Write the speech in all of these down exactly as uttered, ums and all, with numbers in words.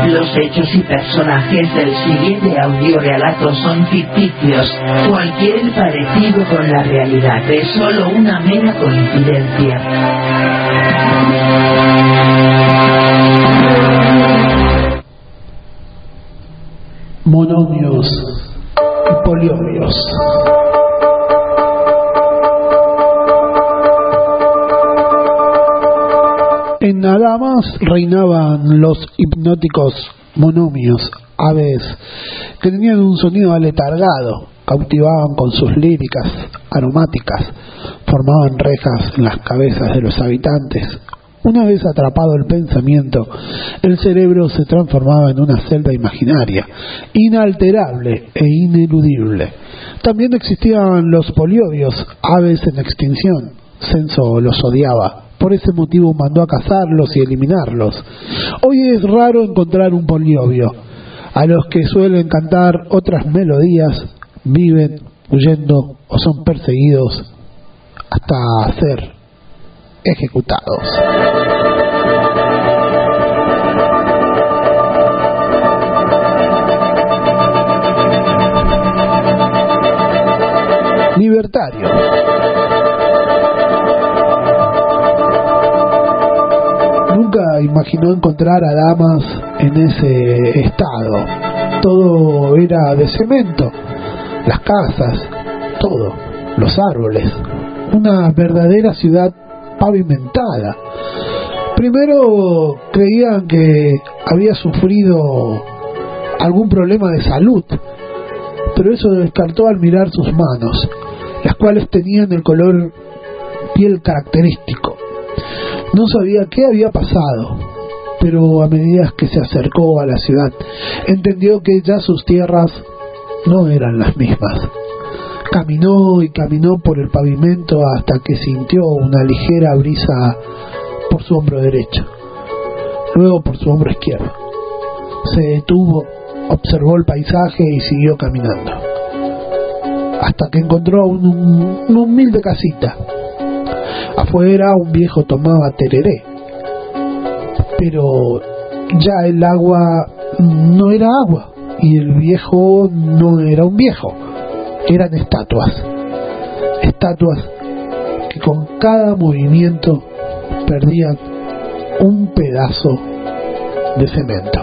Los hechos y personajes del siguiente audiorelato son ficticios. Cualquier parecido con la realidad es solo una mera coincidencia. Monomios y polinomios. En Adamas reinaban los hipnóticos monomios, aves que tenían un sonido aletargado, cautivaban con sus líricas aromáticas, formaban rejas en las cabezas de los habitantes. Una vez atrapado el pensamiento, el cerebro se transformaba en una celda imaginaria, inalterable e ineludible. También existían los poliobios, aves en extinción. Censo los odiaba. Por ese motivo mandó a cazarlos y eliminarlos. Hoy es raro encontrar un poliobio. A los que suelen cantar otras melodías viven huyendo o son perseguidos hasta ser ejecutados. Libertario. Nunca imaginó encontrar a damas en ese estado. Todo era de cemento, las casas, todo, los árboles, una verdadera ciudad pavimentada. Primero creían que había sufrido algún problema de salud, pero eso descartó al mirar sus manos, las cuales tenían el color piel característico. No sabía qué había pasado, pero a medida que se acercó a la ciudad, entendió que ya sus tierras no eran las mismas. Caminó y caminó por el pavimento hasta que sintió una ligera brisa por su hombro derecho, luego por su hombro izquierdo. Se detuvo, observó el paisaje y siguió caminando, hasta que encontró una un, un humilde casita. Afuera un viejo tomaba tereré, pero ya el agua no era agua y el viejo no era un viejo, eran estatuas, estatuas que con cada movimiento perdían un pedazo de cemento.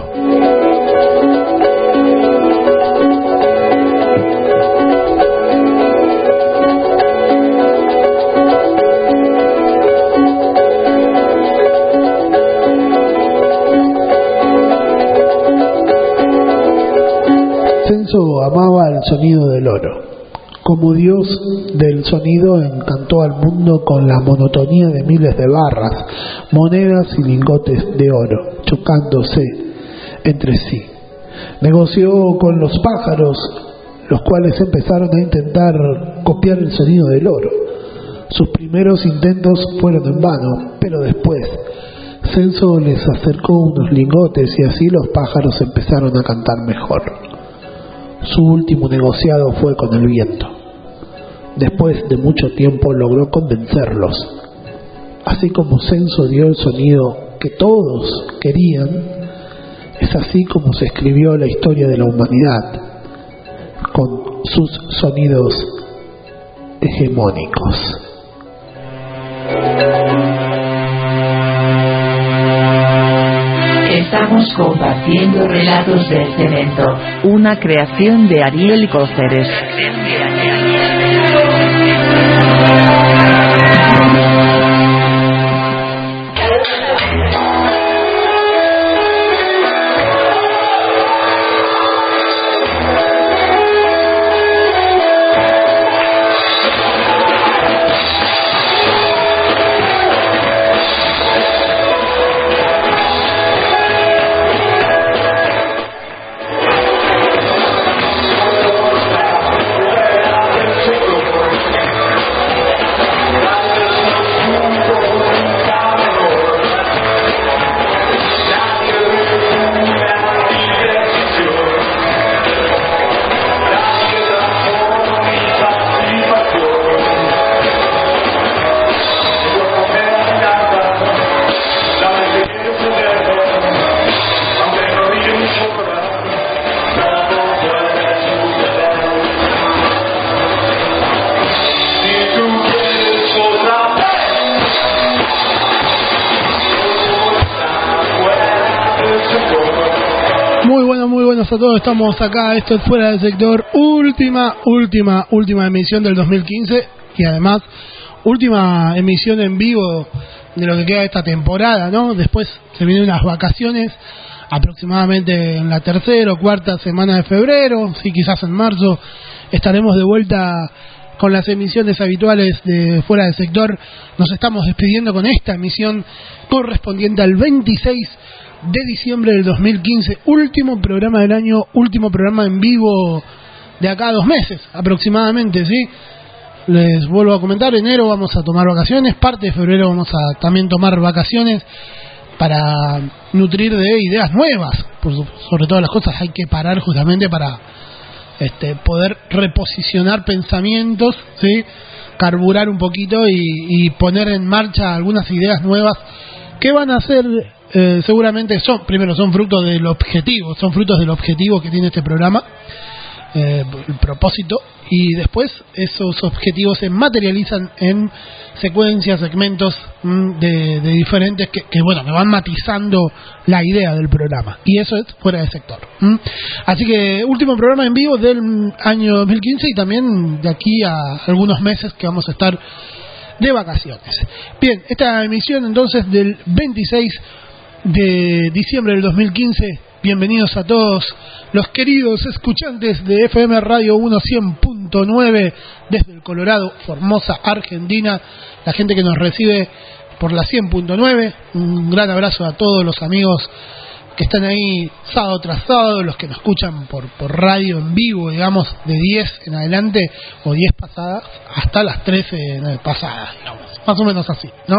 Censo amaba el sonido del oro. Como dios del sonido, encantó al mundo con la monotonía de miles de barras, monedas y lingotes de oro, chocándose entre sí. Negoció con los pájaros, los cuales empezaron a intentar copiar el sonido del oro. Sus primeros intentos fueron en vano, pero después Censo les acercó unos lingotes y así los pájaros empezaron a cantar mejor. Su último negociado fue con el viento. Después de mucho tiempo logró convencerlos. Así como Censo dio el sonido que todos querían, es así como se escribió la historia de la humanidad, con sus sonidos hegemónicos. Estamos compartiendo Relatos del Cemento, una creación de Ariel Cóceres. Muy buenas, muy buenas a todos. Estamos acá, esto es Fuera del Sector, última, última, última emisión del dos mil quince y además última emisión en vivo de lo que queda de esta temporada, ¿no? Después se vienen unas vacaciones aproximadamente en la tercera o cuarta semana de febrero, sí, quizás en marzo estaremos de vuelta con las emisiones habituales de Fuera del Sector. Nos estamos despidiendo con esta emisión correspondiente al veintiséis de diciembre del dos mil quince, último programa del año, último programa en vivo de acá a dos meses aproximadamente, ¿sí? Les vuelvo a comentar, enero vamos a tomar vacaciones, parte de febrero vamos a también tomar vacaciones para nutrir de ideas nuevas. Por sobre todas las cosas hay que parar justamente para este, poder reposicionar pensamientos, ¿sí? Carburar un poquito y, y poner en marcha algunas ideas nuevas que van a ser eh, seguramente son, primero son frutos del objetivo, son frutos del objetivo que tiene este programa, eh, el propósito, y después esos objetivos se materializan en secuencias, segmentos mmm, de, de diferentes que, que bueno, que van matizando la idea del programa, y eso es Fuera del Sector. ¿Mm? Así que último programa en vivo del año dos mil quince y también de aquí a algunos meses que vamos a estar de vacaciones. Bien, esta emisión entonces del veintiséis de diciembre del dos mil quince. Bienvenidos a todos los queridos escuchantes de F M Radio uno cien punto nueve desde el Colorado, Formosa, Argentina, la gente que nos recibe por la cien punto nueve. Un gran abrazo a todos los amigos que están ahí sábado tras sábado, los que nos escuchan por, por radio en vivo, digamos, de diez en adelante, o diez pasadas, hasta las trece pasadas, digamos, más o menos así, ¿no?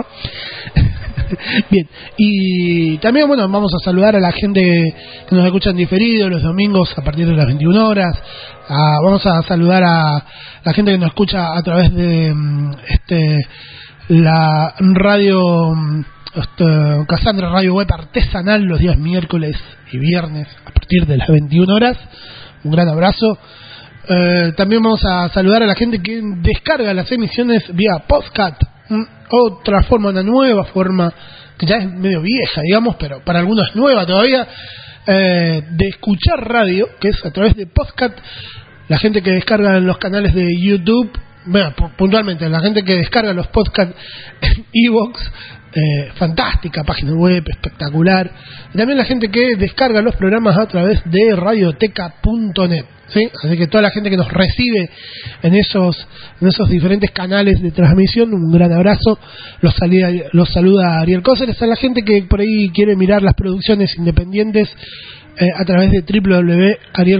Bien, y también, bueno, vamos a saludar a la gente que nos escucha en diferido los domingos a partir de las veintiuna horas. Ah, vamos a saludar a la gente que nos escucha a través de este la radio este, Cassandra Radio Web Artesanal los días miércoles y viernes a partir de las veintiuna horas. Un gran abrazo. Eh, también vamos a saludar a la gente que descarga las emisiones vía podcast. Otra forma, una nueva forma que ya es medio vieja, digamos, pero para algunos es nueva todavía, eh, de escuchar radio, que es a través de podcast. La gente que descarga en los canales de YouTube, bueno, puntualmente la gente que descarga los podcasts en iVoox, eh, fantástica página web, espectacular. Y también la gente que descarga los programas a través de radioteca punto net, ¿sí? Así que toda la gente que nos recibe en esos en esos diferentes canales de transmisión, un gran abrazo. Los saluda, los saluda Ariel Cóceres. A la gente que por ahí quiere mirar las producciones independientes eh, a través de w w w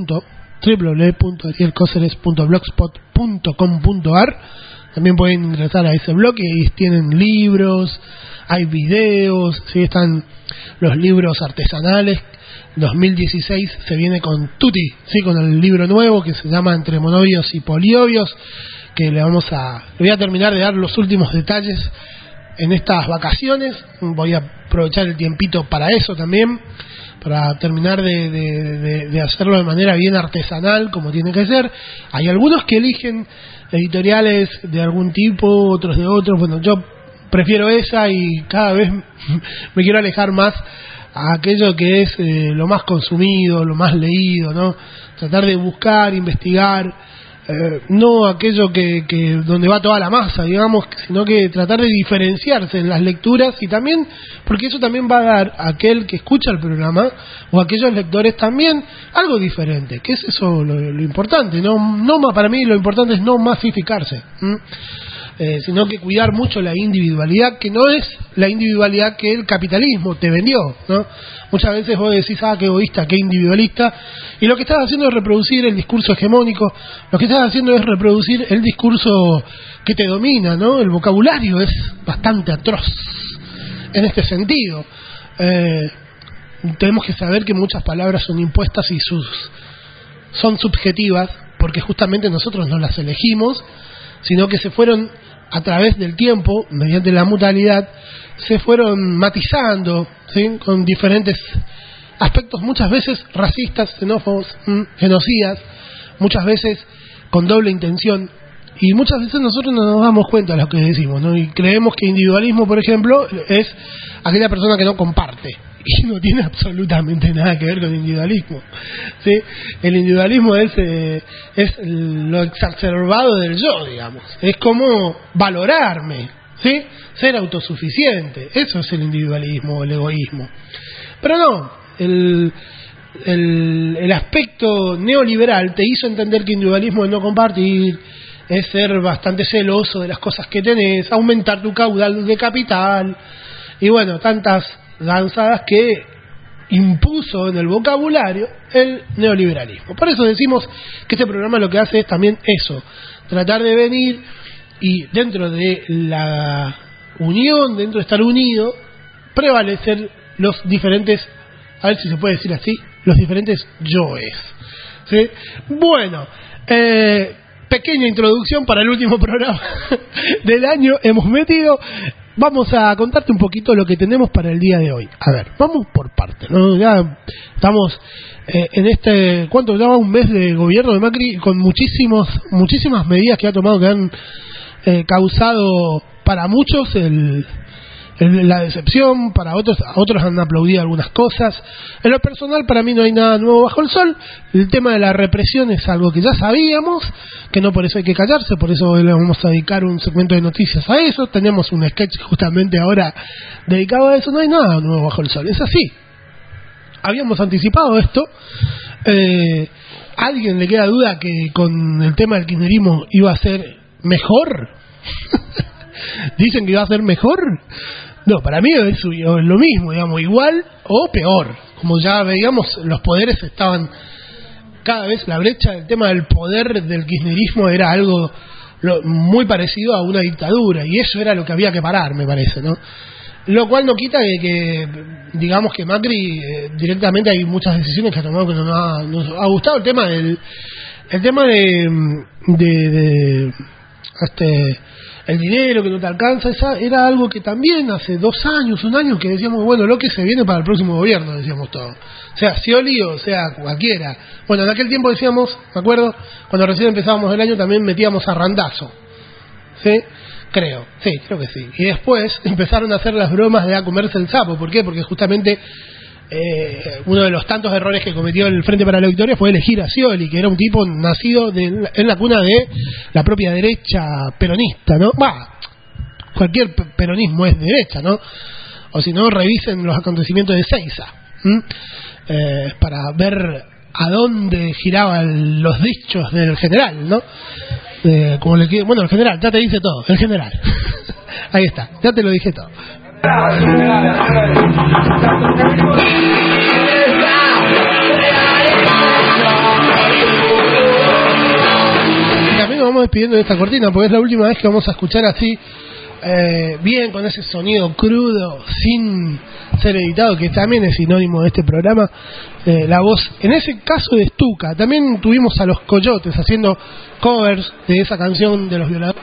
punto ariel cóceres punto blogspot punto com punto a r. También pueden ingresar a ese blog y ahí tienen libros, hay videos, ¿sí? Están los libros artesanales. dos mil dieciséis se viene con Tutti, ¿sí? Con el libro nuevo que se llama Entre monovios y poliobios, que le vamos a le voy a terminar de dar los últimos detalles en estas vacaciones. Voy a aprovechar el tiempito para eso también, para terminar de, de, de, de hacerlo de manera bien artesanal, como tiene que ser. Hay algunos que eligen editoriales de algún tipo, otros de otros. Bueno, yo prefiero esa y cada vez me quiero alejar más a aquello que es eh, lo más consumido, lo más leído, ¿no? Tratar de buscar, investigar, eh, no aquello que, que donde va toda la masa, digamos, sino que tratar de diferenciarse en las lecturas, y también, porque eso también va a dar a aquel que escucha el programa, o a aquellos lectores también, algo diferente, que es eso lo, lo importante, no, no para mí lo importante es no masificarse, ¿m? Eh, sino que cuidar mucho la individualidad, que no es la individualidad que el capitalismo te vendió, ¿no? Muchas veces vos decís, ah, qué egoísta, qué individualista, y lo que estás haciendo es reproducir el discurso hegemónico, lo que estás haciendo es reproducir el discurso que te domina, ¿no? El vocabulario es bastante atroz en este sentido. Eh, tenemos que saber que muchas palabras son impuestas y sus son subjetivas, porque justamente nosotros no las elegimos, sino que se fueron a través del tiempo, mediante la mutualidad, se fueron matizando, ¿sí? Con diferentes aspectos, muchas veces racistas, xenófobos, genocidas, muchas veces con doble intención, y muchas veces nosotros no nos damos cuenta de lo que decimos, ¿no? Y creemos que individualismo, por ejemplo, es aquella persona que no comparte, y no tiene absolutamente nada que ver con el individualismo, ¿sí? El individualismo es eh, es lo exacerbado del yo, digamos, es como valorarme, ¿sí? Ser autosuficiente, eso es el individualismo, el egoísmo. Pero no, el, el, el aspecto neoliberal te hizo entender que individualismo es no compartir, es ser bastante celoso de las cosas que tenés, aumentar tu caudal de capital, y bueno, tantas lanzadas que impuso en el vocabulario el neoliberalismo. Por eso decimos que este programa lo que hace es también eso, tratar de venir y dentro de la unión, dentro de estar unido, prevalecer los diferentes, a ver si se puede decir así, los diferentes yoes, ¿sí? Bueno, eh, pequeña introducción para el último programa del año hemos metido. Vamos a contarte un poquito lo que tenemos para el día de hoy. A ver, vamos por partes, ¿no? Ya estamos eh, en este, ¿cuánto lleva? Un mes de gobierno de Macri con muchísimos, muchísimas medidas que ha tomado que han eh, causado para muchos el, el, la decepción, para otros, a otros han aplaudido algunas cosas. En lo personal, para mí no hay nada nuevo bajo el sol. El tema de la represión es algo que ya sabíamos, que no por eso hay que callarse, por eso le vamos a dedicar un segmento de noticias a eso. Tenemos un sketch justamente ahora dedicado a eso. No hay nada nuevo bajo el sol, es así. Habíamos anticipado esto. Eh, ¿A alguien le queda duda que con el tema del kirchnerismo iba a ser mejor? ¿Dicen que iba a ser mejor? No, para mí es lo mismo, digamos, igual o peor. Como ya veíamos, los poderes estaban cada vez, la brecha del tema del poder del kirchnerismo era algo lo, muy parecido a una dictadura, y eso era lo que había que parar, me parece, ¿no? Lo cual no quita que, que digamos que Macri eh, directamente hay muchas decisiones que ha tomado que no nos ha, nos ha gustado. El tema del el tema de de, de este el dinero que no te alcanza, esa era algo que también hace dos años, un año, que decíamos, bueno, lo que se viene para el próximo gobierno, decíamos todo. O sea, Scioli o sea, cualquiera. Bueno, en aquel tiempo decíamos, me acuerdo, cuando recién empezábamos el año también metíamos a Randazzo, ¿sí? Creo, sí, creo que sí. Y después empezaron a hacer las bromas de a comerse el sapo. ¿Por qué? Porque justamente eh, uno de los tantos errores que cometió el Frente para la Victoria fue elegir a Scioli, que era un tipo nacido de, en la cuna de la propia derecha peronista, ¿no? Bah, cualquier peronismo es derecha, ¿no? O si no, revisen los acontecimientos de Seiza, eh, para ver a dónde giraban los dichos del general, ¿no? Eh, como le, bueno, el general, ya te dice todo, el general. Ahí está, ya te lo dije todo. También nos vamos despidiendo de esta cortina porque es la última vez que vamos a escuchar así, eh, bien, con ese sonido crudo, sin ser editado, que también es sinónimo de este programa, eh, la voz, en ese caso de Stuka. También tuvimos a los Coyotes haciendo covers de esa canción de los violadores.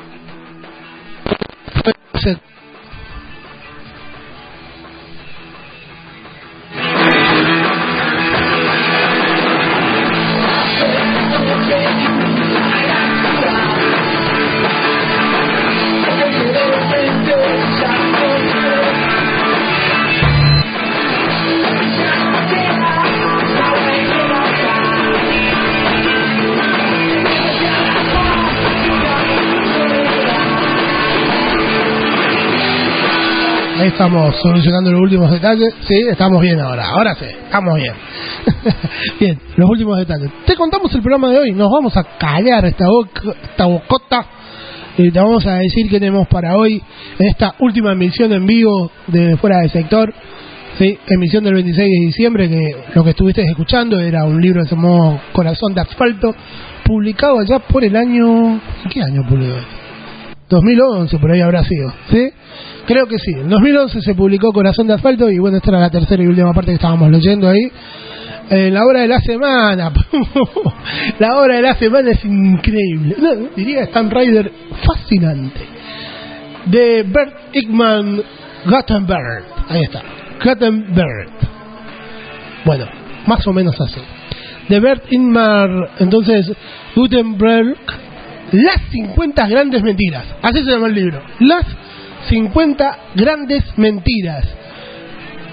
Ahí estamos solucionando los últimos detalles. Sí, estamos bien ahora. Ahora sí, estamos bien. Bien, los últimos detalles. Te contamos el programa de hoy. Nos vamos a callar esta, boca, esta bocota y te vamos a decir qué tenemos para hoy en esta última emisión en vivo de Fuera del Sector. Sí, emisión del veintiséis de diciembre, que lo que estuviste escuchando era un libro que se llamó Corazón de Asfalto, publicado allá por el año... ¿Qué año publicó? dos mil once, por ahí habrá sido, ¿sí? Creo que sí. En dos mil once se publicó Corazón de Asfalto y bueno, esta era la tercera y última parte que estábamos leyendo ahí. Eh, la hora de la semana. La hora de la semana es increíble. No, diría Stan Rider, fascinante. De Bert Eggman Gutenberg. Ahí está. Gutenberg. Bueno, más o menos así. De Bert Eggman, entonces, Gutenberg. Las cincuenta grandes mentiras. Así se llama el libro. Las cincuenta grandes mentiras.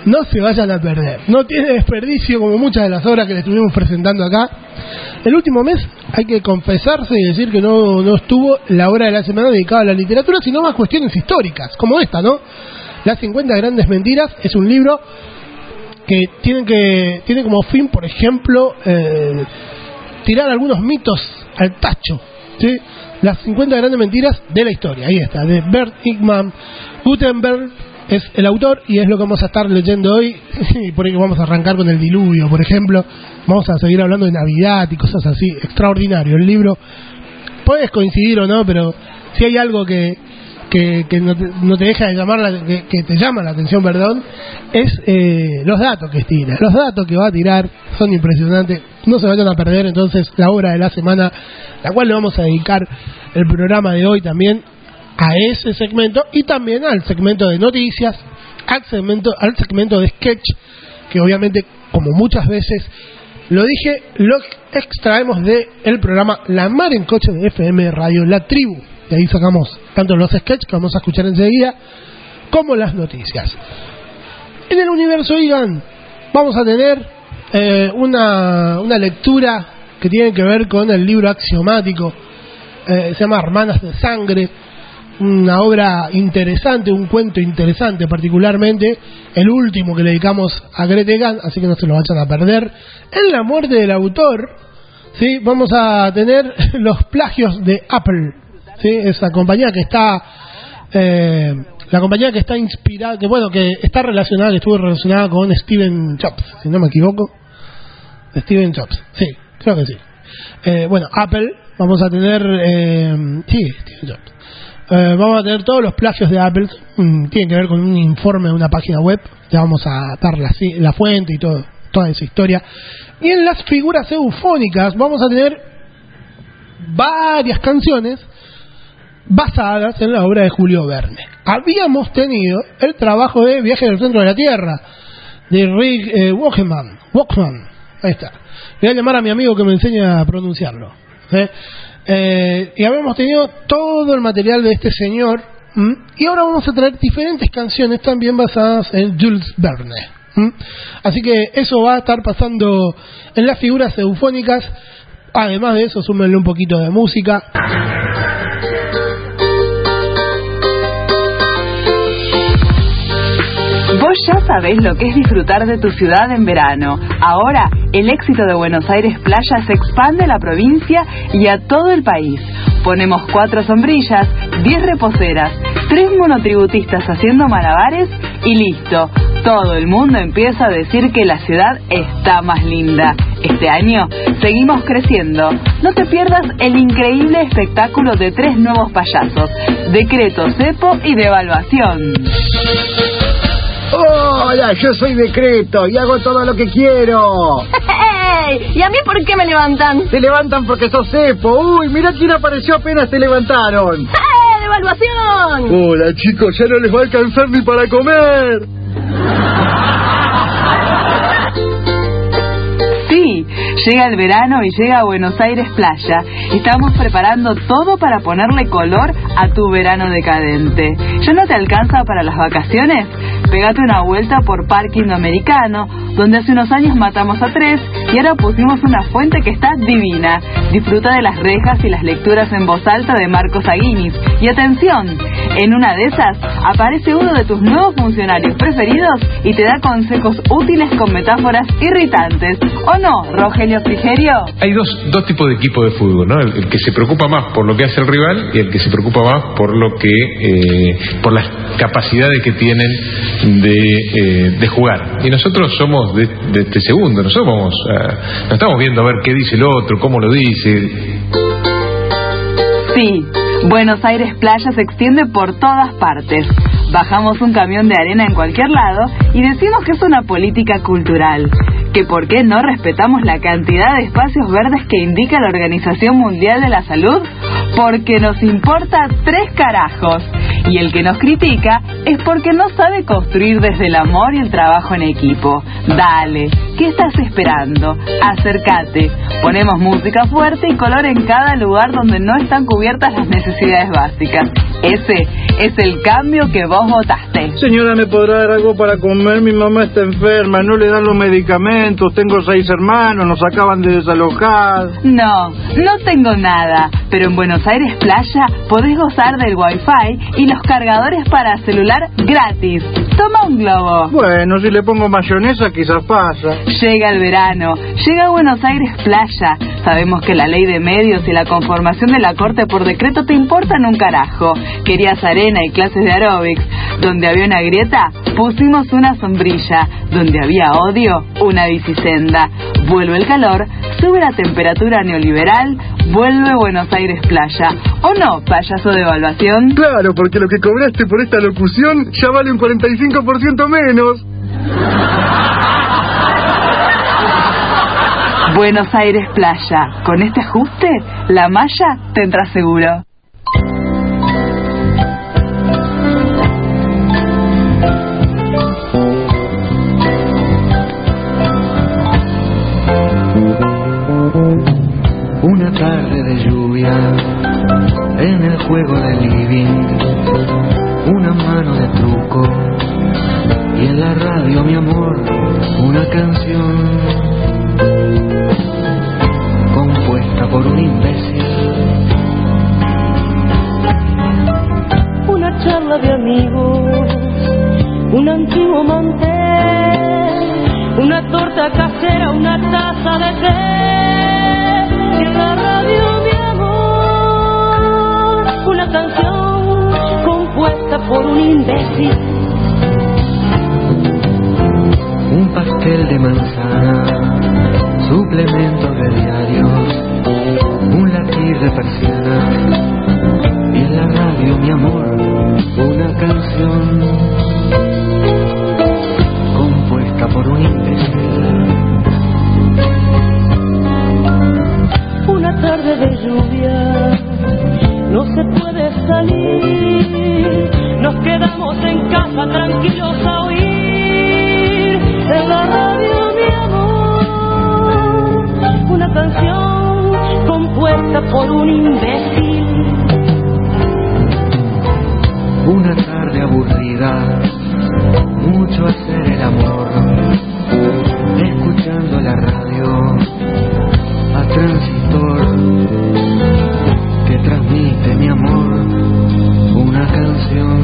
no se vayan a perder. No tiene desperdicio como muchas de las obras que le estuvimos presentando acá. El último mes hay que confesarse y decir que no, no estuvo la hora de la semana dedicada a la literatura, sino más cuestiones históricas, como esta, ¿no? Las cincuenta grandes mentiras es un libro que tiene, que, tiene como fin, por ejemplo, eh, tirar algunos mitos al tacho, ¿sí? Las cincuenta grandes mentiras de la historia, ahí está, de Bert Eggman. Gutenberg es el autor y es lo que vamos a estar leyendo hoy. Y por ahí vamos a arrancar con el diluvio, por ejemplo. Vamos a seguir hablando de Navidad y cosas así. Extraordinario el libro. Puedes coincidir o no, pero si hay algo que que, que no, te, no te deja de llamar la, que, que te llama la atención, perdón, es eh, los datos que tira. Los datos que va a tirar son impresionantes. No se vayan a perder entonces la obra de la semana, la cual le vamos a dedicar el programa de hoy también a ese segmento y también al segmento de noticias, al segmento, al segmento de sketch, que obviamente, como muchas veces lo dije, lo extraemos de el programa La Mar en Coche de F M Radio La Tribu. De ahí sacamos tanto los sketches que vamos a escuchar enseguida como las noticias. En el universo Igan vamos a tener eh, una, una lectura que tiene que ver con el libro axiomático, eh, se llama Hermanas de Sangre, una obra interesante, un cuento interesante, particularmente el último que le dedicamos a Grete Egan, así que no se lo vayan a perder. En la muerte del autor, ¿sí? Vamos a tener los plagios de Apple, ¿sí? Esa compañía que está eh, la compañía que está inspirada, que bueno, que está relacionada, que estuvo relacionada con Steven Jobs, si no me equivoco. Steven Jobs, sí, creo que sí. Eh, bueno, Apple, vamos a tener eh, sí, Steven Jobs. Eh, vamos a tener todos los plagios de Apple, mm, tienen que ver con un informe de una página web, ya vamos a dar la, la fuente y todo, toda esa historia. Y en las figuras eufónicas vamos a tener varias canciones basadas en la obra de Julio Verne. Habíamos tenido el trabajo de Viaje del Centro de la Tierra, de Rick eh, Walkman, Walkman, ahí está. Voy a llamar a mi amigo que me enseñe a pronunciarlo. ¿eh? Eh, y habíamos tenido todo el material de este señor, ¿m? Y ahora vamos a traer diferentes canciones también basadas en Jules Verne, ¿m? Así que eso va a estar pasando en las figuras eufónicas. Además de eso, súmenle un poquito de música. Vos ya sabés lo que es disfrutar de tu ciudad en verano. Ahora, el éxito de Buenos Aires Playa se expande a la provincia y a todo el país. Ponemos cuatro sombrillas, diez reposeras, tres monotributistas haciendo malabares y listo. Todo el mundo empieza a decir que la ciudad está más linda. Este año seguimos creciendo. No te pierdas el increíble espectáculo de tres nuevos payasos: Decreto, Cepo y Devaluación. Hola, yo soy Decreto y hago todo lo que quiero. ¡Hey! ¿Y a mí por qué me levantan? Te levantan porque sos cepo. Uy, mira quién apareció apenas te levantaron. ¡Eh! ¡Devaluación! Hola, chicos, ya no les va a alcanzar ni para comer. Sí, llega el verano y llega a Buenos Aires Playa. Estamos preparando todo para ponerle color a tu verano decadente. ¿Ya no te alcanza para las vacaciones? Pégate una vuelta por Parque Indoamericano, donde hace unos años matamos a tres y ahora pusimos una fuente que está divina. Disfruta de las rejas y las lecturas en voz alta de Marcos Aguinis. Y atención, en una de esas aparece uno de tus nuevos funcionarios preferidos y te da consejos útiles con metáforas irritantes. ¿O no, Rogelio Frigerio? Hay dos, dos tipos de equipo de fútbol, ¿no? El, el que se preocupa más por lo que hace el rival y el que se preocupa más por lo que eh, por las capacidades que tienen de, eh, de jugar. Y nosotros somos de, de este segundo, nosotros vamos a, nos estamos viendo a ver qué dice el otro, cómo lo dice. Sí, Buenos Aires Playa se extiende por todas partes. Bajamos un camión de arena en cualquier lado y decimos que es una política cultural. ¿Que por qué no respetamos la cantidad de espacios verdes que indica la Organización Mundial de la Salud? Porque nos importa tres carajos. Y el que nos critica es porque no sabe construir desde el amor y el trabajo en equipo. Dale, ¿qué estás esperando? Acércate. Ponemos música fuerte y color en cada lugar donde no están cubiertas las necesidades básicas. Ese es el cambio que vos votaste. Señora, ¿me podrá dar algo para comer? Mi mamá está enferma, no le dan los medicamentos, tengo seis hermanos, nos acaban de desalojar. No, no tengo nada, pero en Buenos Aires Playa podés gozar del Wi-Fi y los cargadores para celular gratis. Toma un globo. Bueno, si le pongo mayonesa quizás pasa. Llega el verano, llega Buenos Aires Playa. Sabemos que la ley de medios y la conformación de la corte por decreto te importan un carajo. Querías arena y clases de aeróbics. Donde había una grieta, pusimos una sombrilla. Donde había odio, una bicisenda. Vuelve el calor, sube la temperatura neoliberal, vuelve Buenos Aires Playa. ¿O no, payaso de evaluación? Claro, porque lo que cobraste por esta locución ya vale un cuarenta y cinco por ciento menos. Buenos Aires Playa. Con este ajuste, la malla te entra seguro. Una tarde de lluvia en el juego del living, una mano de truco y en la radio, mi amor, una canción compuesta por un imbécil. Una charla de amigos, un antiguo mantel, una torta casera, una taza de té, y en la radio, mi amor, una canción compuesta por un imbécil. Un pastel de manzana, suplementos de diarios, un latir de persiana, y en la radio, mi amor, una canción compuesta por un imbécil. Una tarde de lluvia, no se puede salir, nos quedamos en casa tranquilos a oír en la radio, mi amor, una canción compuesta por un imbécil. Una tarde aburrida, mucho hacer el amor, escuchando la radio a transistor que transmite, mi amor, una canción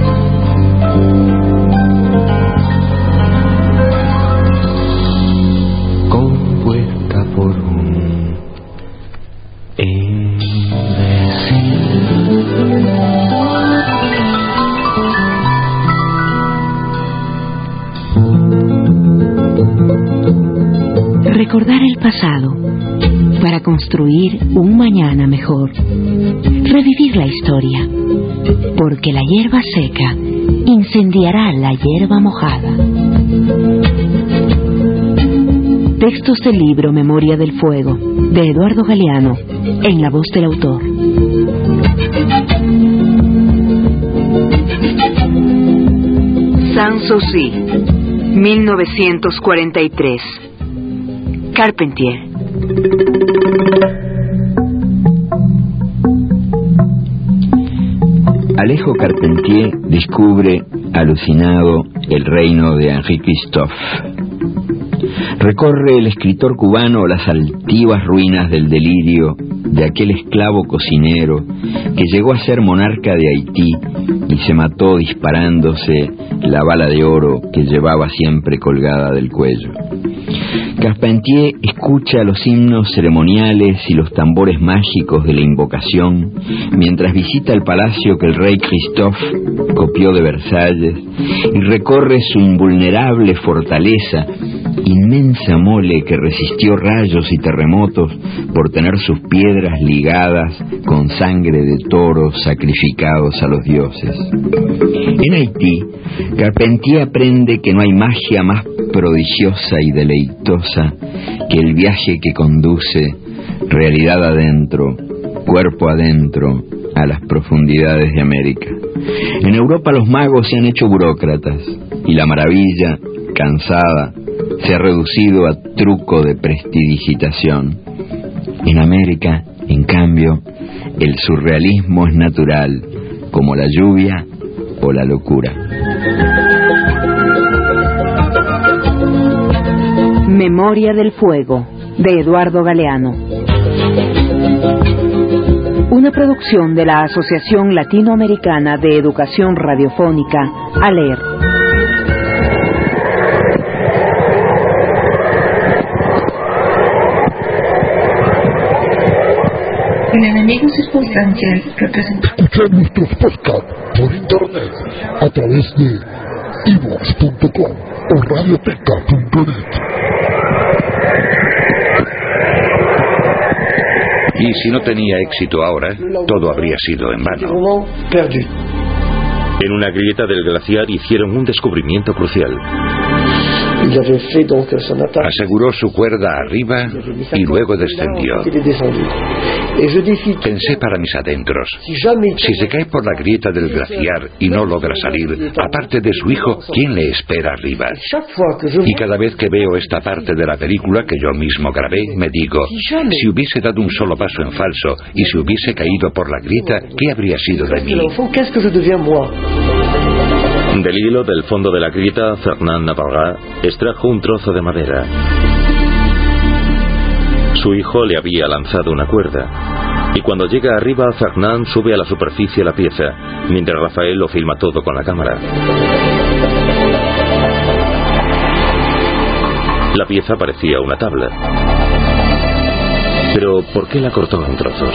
compuesta por un imbécil. Recordar el pasado para construir un mañana mejor. Revivir la historia, porque la hierba seca incendiará la hierba mojada. Textos del libro Memoria del Fuego, de Eduardo Galeano, en la voz del autor. Sanssouci, mil novecientos cuarenta y tres. Carpentier. Alejo Carpentier descubre, alucinado, el reino de Henri Christophe. Recorre el escritor cubano las altivas ruinas del delirio de aquel esclavo cocinero que llegó a ser monarca de Haití y se mató disparándose la bala de oro que llevaba siempre colgada del cuello. Carpentier escucha los himnos ceremoniales y los tambores mágicos de la invocación mientras visita el palacio que el rey Christophe copió de Versalles y recorre su invulnerable fortaleza, inmensa mole que resistió rayos y terremotos por tener sus piedras ligadas con sangre de toros sacrificados a los dioses. En Haití, Carpentier aprende que no hay magia más prodigiosa y deleitosa que el viaje que conduce, realidad adentro, cuerpo adentro, a las profundidades de América. En Europa los magos se han hecho burócratas y la maravilla, cansada, se ha reducido a truco de prestidigitación. En América, en cambio, el surrealismo es natural, como la lluvia o la locura. Memoria del Fuego, de Eduardo Galeano. Una producción de la Asociación Latinoamericana de Educación Radiofónica, ALER. En Enemigos Circunstancias representa. Escuchar nuestros podcasts por internet a través de ivox punto com o radioteca punto net. Y si no tenía éxito ahora, todo habría sido en vano. En una grieta del glaciar hicieron un descubrimiento crucial. Aseguró su cuerda arriba y luego descendió. Pensé para mis adentros, si se cae por la grieta del glaciar y no logra salir, aparte de su hijo, ¿quién le espera arriba? Y cada vez que veo esta parte de la película que yo mismo grabé, me digo, si hubiese dado un solo paso en falso y si hubiese caído por la grieta, ¿qué habría sido de mí? Del hilo del fondo de la grieta, Fernand Navarra extrajo un trozo de madera. Su hijo le había lanzado una cuerda. Y cuando llega arriba, Fernand sube a la superficie la pieza, mientras Rafael lo filma todo con la cámara. La pieza parecía una tabla. Pero, ¿por qué la cortó en trozos?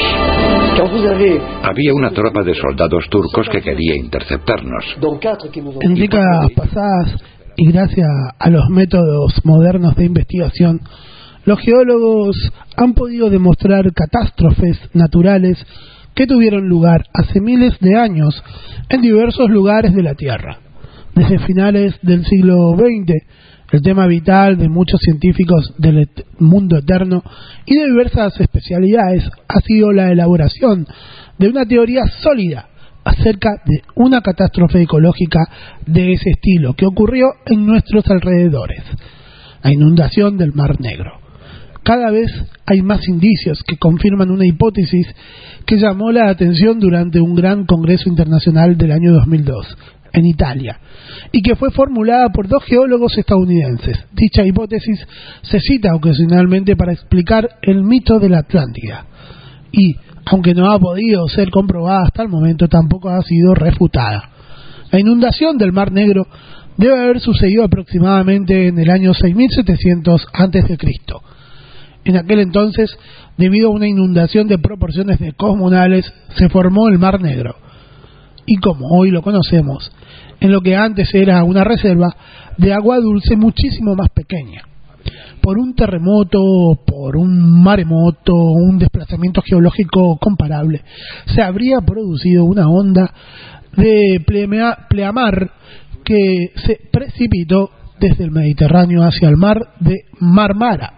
Había una tropa de soldados turcos que quería interceptarnos. En décadas pasadas, y gracias a los métodos modernos de investigación, los geólogos han podido demostrar catástrofes naturales que tuvieron lugar hace miles de años en diversos lugares de la Tierra. Desde finales del siglo veinte, el tema vital de muchos científicos del mundo eterno y de diversas especialidades ha sido la elaboración de una teoría sólida acerca de una catástrofe ecológica de ese estilo que ocurrió en nuestros alrededores, la inundación del Mar Negro. Cada vez hay más indicios que confirman una hipótesis que llamó la atención durante un gran congreso internacional del año dos mil dos, en Italia, y que fue formulada por dos geólogos estadounidenses. Dicha hipótesis se cita ocasionalmente para explicar el mito de la Atlántida, y, aunque no ha podido ser comprobada hasta el momento, tampoco ha sido refutada. La inundación del Mar Negro debe haber sucedido aproximadamente en el año seis mil setecientos antes de Cristo. En aquel entonces, debido a una inundación de proporciones descomunales, se formó el Mar Negro. Y como hoy lo conocemos, en lo que antes era una reserva de agua dulce muchísimo más pequeña. Por un terremoto, por un maremoto, un desplazamiento geológico comparable, se habría producido una onda de plea- pleamar que se precipitó desde el Mediterráneo hacia el mar de Marmara,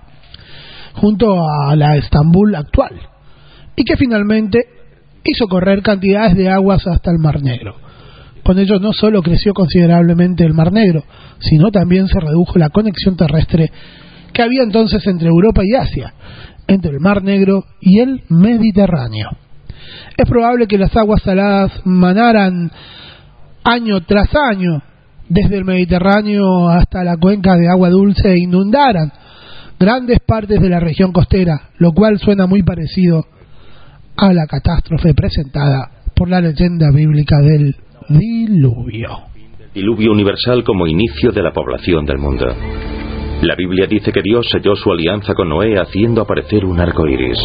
junto a la Estambul actual, y que finalmente hizo correr cantidades de aguas hasta el Mar Negro. Con ello no solo creció considerablemente el Mar Negro, sino también se redujo la conexión terrestre que había entonces entre Europa y Asia, entre el Mar Negro y el Mediterráneo. Es probable que las aguas saladas manaran año tras año desde el Mediterráneo hasta la cuenca de agua dulce e inundaran grandes partes de la región costera, lo cual suena muy parecido a la catástrofe presentada por la leyenda bíblica del diluvio. Diluvio universal como inicio de la población del mundo. La Biblia dice que Dios selló su alianza con Noé haciendo aparecer un arco iris.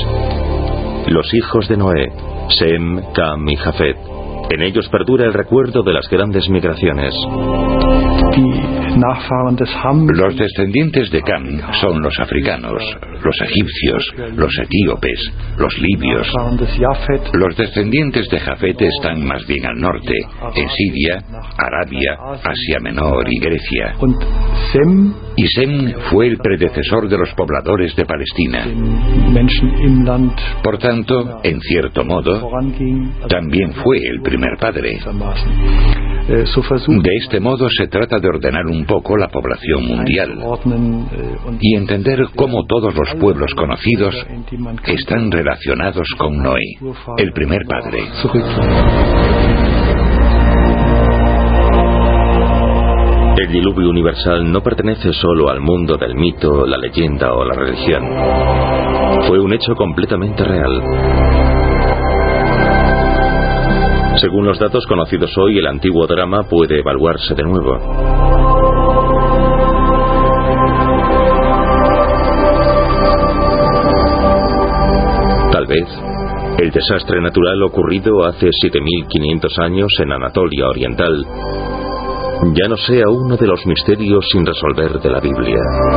Los hijos de Noé, Sem, Cam y Jafet. En ellos perdura el recuerdo de las grandes migraciones. Los descendientes de Cam son los africanos, los egipcios, los etíopes, los libios. Los descendientes de Jafet están más bien al norte, en Siria, Arabia, Asia Menor y Grecia. Y Sem fue el predecesor de los pobladores de Palestina. Por tanto, en cierto modo, también fue el primer padre. De este modo se trata de ordenar un poco la población mundial y entender cómo todos los pueblos conocidos están relacionados con Noé, el primer padre. El diluvio universal no pertenece solo al mundo del mito, la leyenda o la religión. Fue un hecho completamente real. Según los datos conocidos hoy, el antiguo drama puede evaluarse de nuevo. Tal vez el desastre natural ocurrido hace siete mil quinientos años en Anatolia Oriental ya no sea uno de los misterios sin resolver de la Biblia.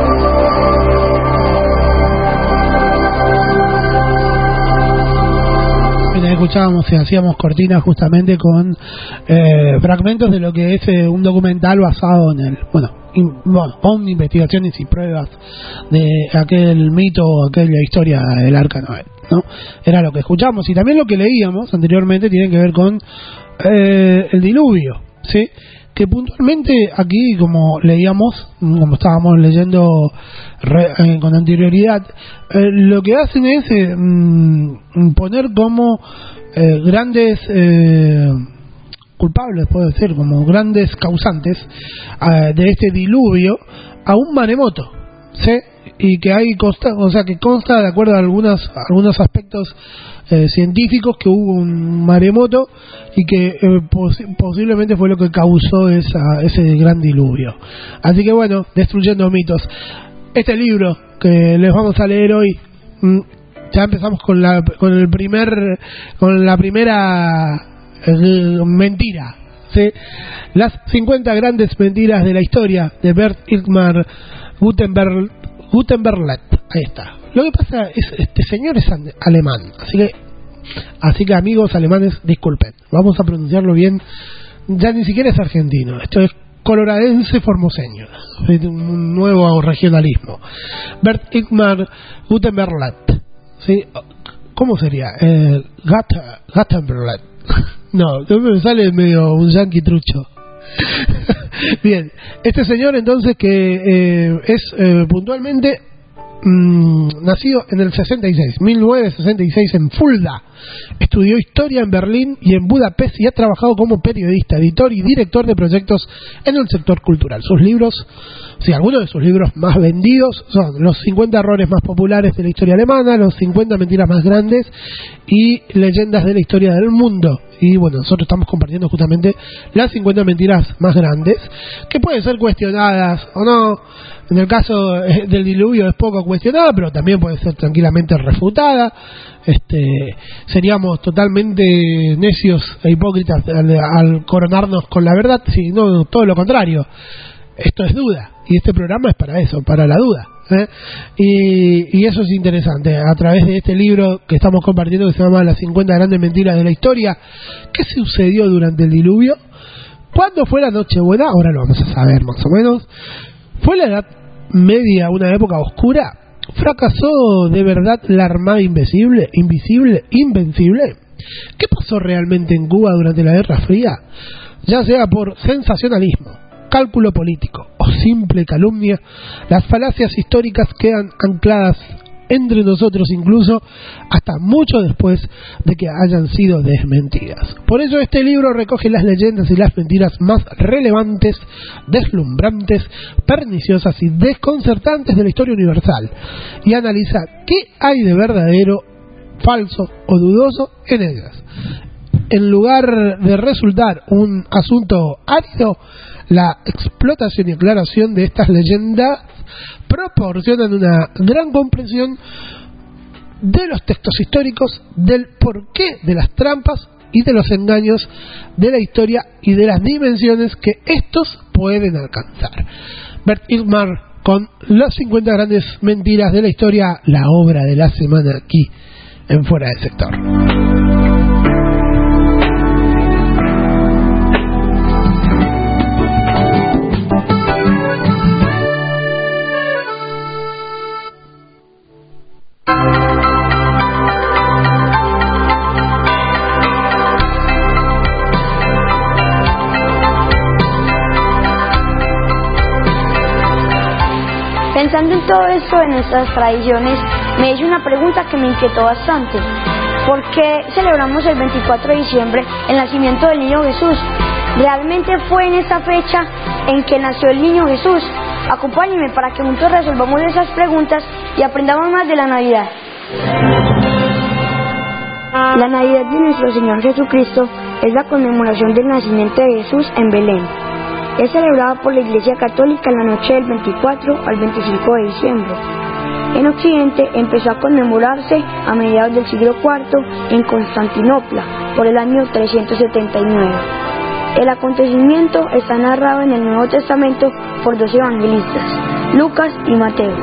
Escuchábamos y hacíamos cortinas justamente con eh, fragmentos de lo que es eh, un documental basado en el, bueno, in, bueno, con investigaciones y pruebas de aquel mito, aquella historia del Arca Noé, ¿no? Era lo que escuchamos, y también lo que leíamos anteriormente tiene que ver con eh, el diluvio, ¿sí? Que puntualmente aquí, como leíamos, como estábamos leyendo re, eh, con anterioridad, eh, lo que hacen es eh, mm, poner como eh, grandes eh, culpables, puedo decir, como grandes causantes eh, de este diluvio a un maremoto, ¿sí? Y que hay consta, o sea, que consta de acuerdo a algunos algunos aspectos eh, científicos que hubo un maremoto y que eh, pos posiblemente fue lo que causó esa, ese gran diluvio. Así que bueno, destruyendo mitos. Este libro que les vamos a leer hoy, mmm, ya empezamos con la con el primer con la primera eh, mentira, ¿sí? Las cincuenta grandes mentiras de la historia de Bert Ingmar Gutenberg Gutenberg. Ahí está. Lo que pasa es, este señor es alemán, así que, así que amigos alemanes, disculpen, vamos a pronunciarlo bien. Ya ni siquiera es argentino, esto es coloradense formoseño, es un nuevo regionalismo. Bert Ingmar Gutenberg, ¿sí? ¿Cómo sería? Eh, Gutenberg. No, me sale medio un yankee trucho. Bien, este señor entonces que eh, es eh, puntualmente mmm, nacido en el sesenta y seis, mil novecientos sesenta y seis en Fulda, estudió historia en Berlín y en Budapest y ha trabajado como periodista, editor y director de proyectos en el sector cultural. Sus libros, sí, algunos de sus libros más vendidos son Los cincuenta errores más populares de la historia alemana, Los cincuenta mentiras más grandes y Leyendas de la historia del mundo. Y bueno, nosotros estamos compartiendo justamente las cincuenta mentiras más grandes, que pueden ser cuestionadas o no. En el caso del diluvio es poco cuestionada, pero también puede ser tranquilamente refutada. Este, seríamos totalmente necios e hipócritas al, al coronarnos con la verdad, si no, todo lo contrario. Esto es duda, y este programa es para eso, para la duda, ¿eh? y, y eso es interesante, a través de este libro que estamos compartiendo, que se llama Las cincuenta grandes mentiras de la historia. ¿Qué sucedió durante el diluvio? ¿Cuándo fue la Nochebuena? Ahora lo vamos a saber más o menos. ¿Fue la Edad Media una época oscura? ¿Fracasó de verdad la Armada Invisible, invisible, invencible? ¿Qué pasó realmente en Cuba durante la Guerra Fría? Ya sea por sensacionalismo, cálculo político o simple calumnia, las falacias históricas quedan ancladas entre nosotros incluso hasta mucho después de que hayan sido desmentidas. Por eso este libro recoge las leyendas y las mentiras más relevantes, deslumbrantes, perniciosas y desconcertantes de la historia universal y analiza qué hay de verdadero, falso o dudoso en ellas. En lugar de resultar un asunto árido, la explotación y aclaración de estas leyendas proporcionan una gran comprensión de los textos históricos, del porqué de las trampas y de los engaños de la historia y de las dimensiones que estos pueden alcanzar. Bert Ingmar con Las cincuenta grandes mentiras de la historia, la obra de la semana aquí en Fuera del Sector. Pensando en todo esto de nuestras tradiciones, me hizo una pregunta que me inquietó bastante. ¿por qué celebramos el veinticuatro de diciembre el nacimiento del niño Jesús? ¿Realmente fue en esta fecha en que nació el niño Jesús? Acompáñenme para que juntos resolvamos esas preguntas y aprendamos más de la Navidad. La Navidad de nuestro Señor Jesucristo es la conmemoración del nacimiento de Jesús en Belén. Es celebrada por la Iglesia Católica en la noche del veinticuatro al veinticinco de diciembre. En Occidente empezó a conmemorarse a mediados del siglo cuarto en Constantinopla, por el año trescientos setenta y nueve. El acontecimiento está narrado en el Nuevo Testamento por dos evangelistas, Lucas y Mateo.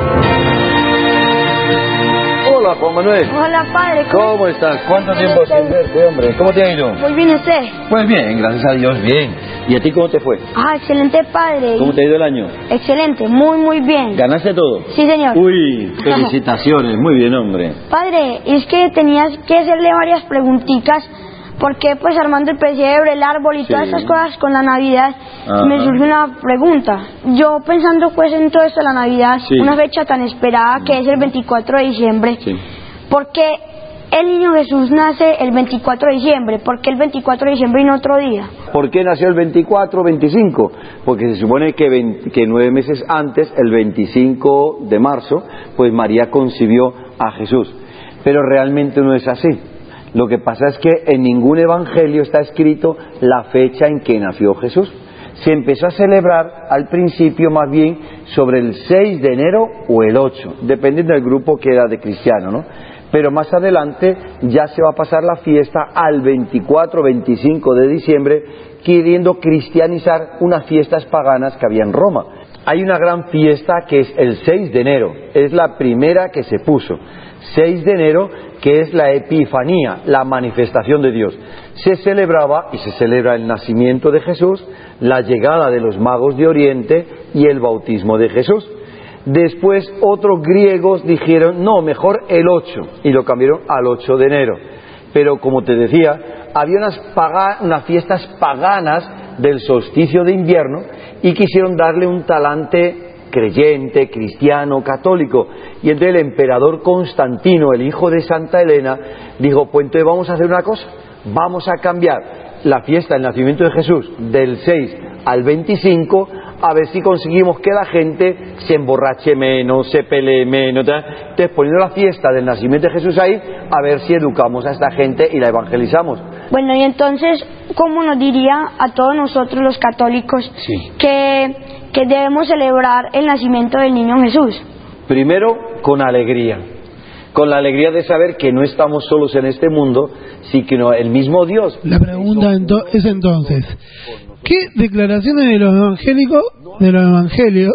Hola, Juan Manuel. Hola, padre. ¿Cómo, ¿Cómo estás? ¿Cuánto tiempo sin verte, hombre? ¿Cómo te ha ido? Muy bien, ¿usted? Pues bien, gracias a Dios, bien. ¿Y a ti cómo te fue? Ah, excelente, padre. ¿Cómo te ha ido el año? Excelente, muy, muy bien. ¿Ganaste todo? Sí, señor. Uy, felicitaciones, muy bien, hombre. Padre, es que tenías que hacerle varias preguntitas, porque pues armando el pesebre, el árbol y sí. todas esas cosas con la Navidad, Ajá. me surge una pregunta. Yo pensando pues en todo esto de la Navidad, sí. una fecha tan esperada que es el veinticuatro de diciembre, sí. ¿por qué el niño Jesús nace el veinticuatro de diciembre? ¿Por qué el veinticuatro de diciembre y no otro día? ¿Por qué nació el veinticuatro o veinticinco? Porque se supone que, veinte, que nueve meses antes, el veinticinco de marzo, pues María concibió a Jesús. Pero realmente no es así. Lo que pasa es que en ningún evangelio está escrito la fecha en que nació Jesús. Se empezó a celebrar al principio más bien sobre el seis de enero o el ocho, dependiendo del grupo que era de cristiano, ¿no? Pero más adelante ya se va a pasar la fiesta al veinticuatro o veinticinco de diciembre, queriendo cristianizar unas fiestas paganas que había en Roma. Hay una gran fiesta que es el seis de enero, es la primera que se puso. seis de enero, que es la Epifanía, la manifestación de Dios. Se celebraba y se celebra el nacimiento de Jesús, la llegada de los magos de Oriente y el bautismo de Jesús. Después otros griegos dijeron, no, mejor el ocho, y lo cambiaron al ocho de enero. Pero como te decía, había unas, paga, unas fiestas paganas del solsticio de invierno y quisieron darle un talante creyente, cristiano, católico. Y entonces el emperador Constantino, el hijo de Santa Elena, dijo, pues entonces vamos a hacer una cosa, vamos a cambiar la fiesta del nacimiento de Jesús del seis al veinticinco, a ver si conseguimos que la gente se emborrache menos, se pelee menos. Entonces, poniendo la fiesta del nacimiento de Jesús ahí, a ver si educamos a esta gente y la evangelizamos. Bueno, y entonces, ¿cómo nos diría a todos nosotros los católicos sí. que, que debemos celebrar el nacimiento del niño Jesús? Primero, con alegría. Con la alegría de saber que no estamos solos en este mundo, sino el mismo Dios. La pregunta ento- es entonces, ¿qué declaraciones de los evangélicos, de los evangelios,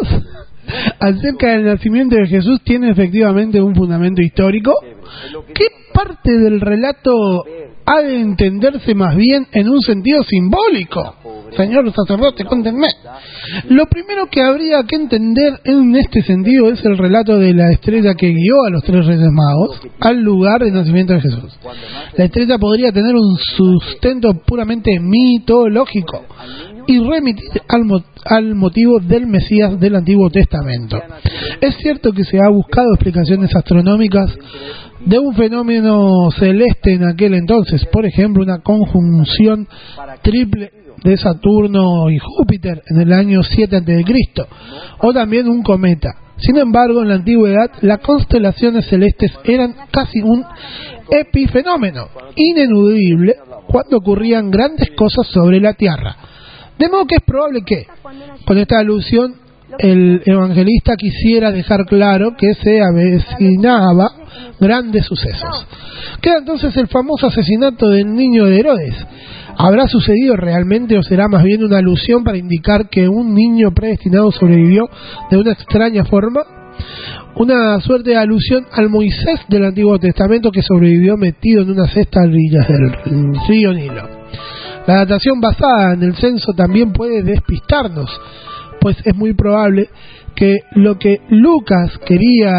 acerca del nacimiento de Jesús tienen efectivamente un fundamento histórico? ¿Qué parte del relato ha de entenderse más bien en un sentido simbólico? Señor sacerdote, cuéntenme. Lo primero que habría que entender en este sentido es el relato de la estrella que guió a los tres reyes magos al lugar del nacimiento de Jesús. La estrella podría tener un sustento puramente mitológico y remitir al, mo- al motivo del Mesías del Antiguo Testamento. Es cierto que se ha buscado explicaciones astronómicas de un fenómeno celeste en aquel entonces, por ejemplo, una conjunción triple de Saturno y Júpiter en el año siete antes de Cristo, o también un cometa. Sin embargo, en la antigüedad, las constelaciones celestes eran casi un epifenómeno ineludible cuando ocurrían grandes cosas sobre la Tierra. De modo que es probable que, con esta alusión, el evangelista quisiera dejar claro que se avecinaba grandes sucesos. Queda entonces el famoso asesinato del niño de Herodes. ¿Habrá sucedido realmente o será más bien una alusión para indicar que un niño predestinado sobrevivió de una extraña forma? Una suerte de alusión al Moisés del Antiguo Testamento que sobrevivió metido en una cesta a orillas del río Nilo. La datación basada en el censo también puede despistarnos, pues es muy probable que lo que Lucas quería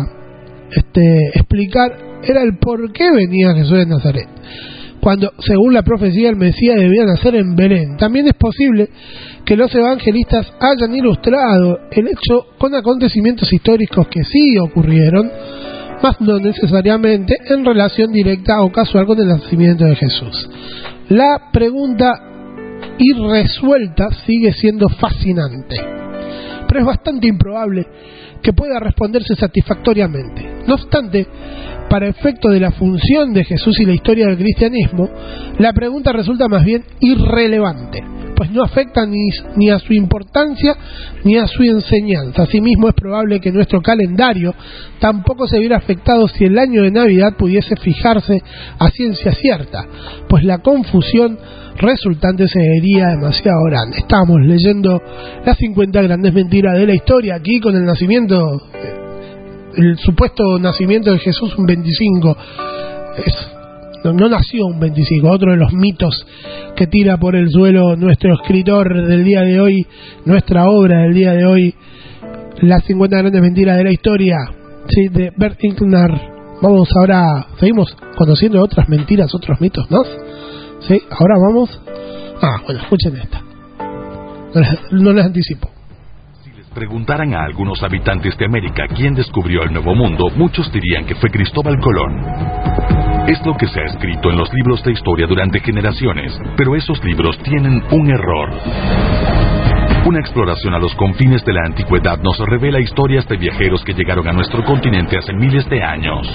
este, explicar era el por qué venía Jesús de Nazaret, cuando, según la profecía, el Mesías debía nacer en Belén. También es posible que los evangelistas hayan ilustrado el hecho con acontecimientos históricos que sí ocurrieron, mas no necesariamente en relación directa o casual con el nacimiento de Jesús. La pregunta irresuelta sigue siendo fascinante, pero es bastante improbable que pueda responderse satisfactoriamente. No obstante, para efecto de la función de Jesús y la historia del cristianismo, la pregunta resulta más bien irrelevante, pues no afecta ni, ni a su importancia ni a su enseñanza. Asimismo, es probable que nuestro calendario tampoco se viera afectado si el año de Navidad pudiese fijarse a ciencia cierta, pues la confusión resultante sería demasiado grande. Estamos leyendo las cincuenta grandes mentiras de la historia aquí con el nacimiento, el supuesto nacimiento de Jesús un veinticinco. Es, no, no nació un veinticinco, otro de los mitos que tira por el suelo nuestro escritor del día de hoy, nuestra obra del día de hoy, las cincuenta grandes mentiras de la historia, ¿sí?, de Bert Inknar. Vamos ahora, seguimos conociendo otras mentiras, otros mitos más. Sí, ahora vamos. Ah, bueno, escuchen esta. No les, no les anticipo. Si les preguntaran a algunos habitantes de América quién descubrió el Nuevo Mundo, muchos dirían que fue Cristóbal Colón. Es lo que se ha escrito en los libros de historia durante generaciones, pero esos libros tienen un error. Una exploración a los confines de la antigüedad nos revela historias de viajeros que llegaron a nuestro continente hace miles de años.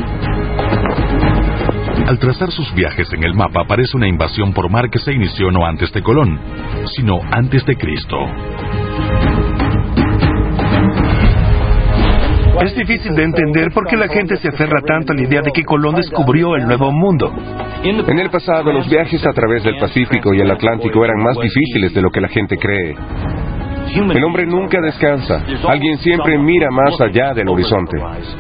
Al trazar sus viajes en el mapa aparece una invasión por mar que se inició no antes de Colón, sino antes de Cristo. Es difícil de entender por qué la gente se aferra tanto a la idea de que Colón descubrió el Nuevo Mundo. En el pasado, los viajes a través del Pacífico y el Atlántico eran más difíciles de lo que la gente cree. El hombre nunca descansa. Alguien siempre mira más allá del horizonte.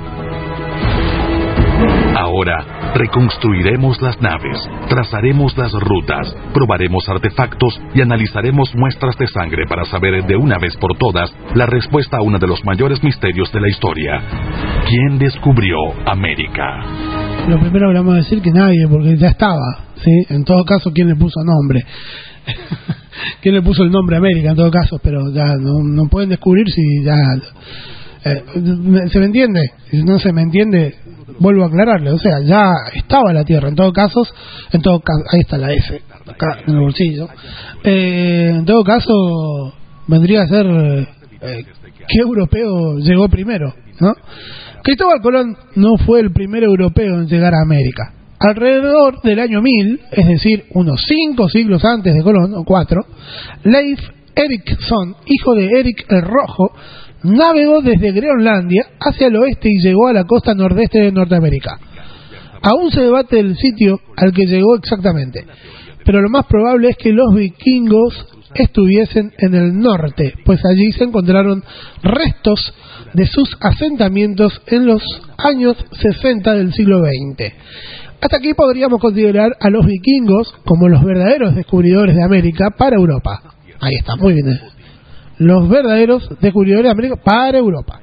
Ahora, reconstruiremos las naves, trazaremos las rutas, probaremos artefactos y analizaremos muestras de sangre para saber de una vez por todas la respuesta a uno de los mayores misterios de la historia. ¿Quién descubrió América? Lo primero que vamos a decir que nadie, porque ya estaba, ¿sí? En todo caso, ¿quién le puso nombre? ¿Quién le puso el nombre América en todo caso? Pero ya no, no pueden descubrir si ya... Eh, ¿se me entiende? Si no se me entiende, vuelvo a aclararle. O sea, ya estaba la Tierra. En todo caso, en todo caso, ahí está la S, acá en el bolsillo. Eh, en todo caso, vendría a ser eh, ¿qué europeo llegó primero? ¿No? Cristóbal Colón no fue el primer europeo en llegar a América. Alrededor del año mil, es decir, unos cinco siglos antes de Colón, o cuatro, Leif Erikson, hijo de Erik el Rojo, navegó desde Groenlandia hacia el oeste y llegó a la costa nordeste de Norteamérica. Aún se debate el sitio al que llegó exactamente, pero lo más probable es que los vikingos estuviesen en el norte, pues allí se encontraron restos de sus asentamientos en los años sesenta del siglo veinte. Hasta aquí podríamos considerar a los vikingos como los verdaderos descubridores de América para Europa. Ahí está, muy bien. Los verdaderos descubridores de América para Europa.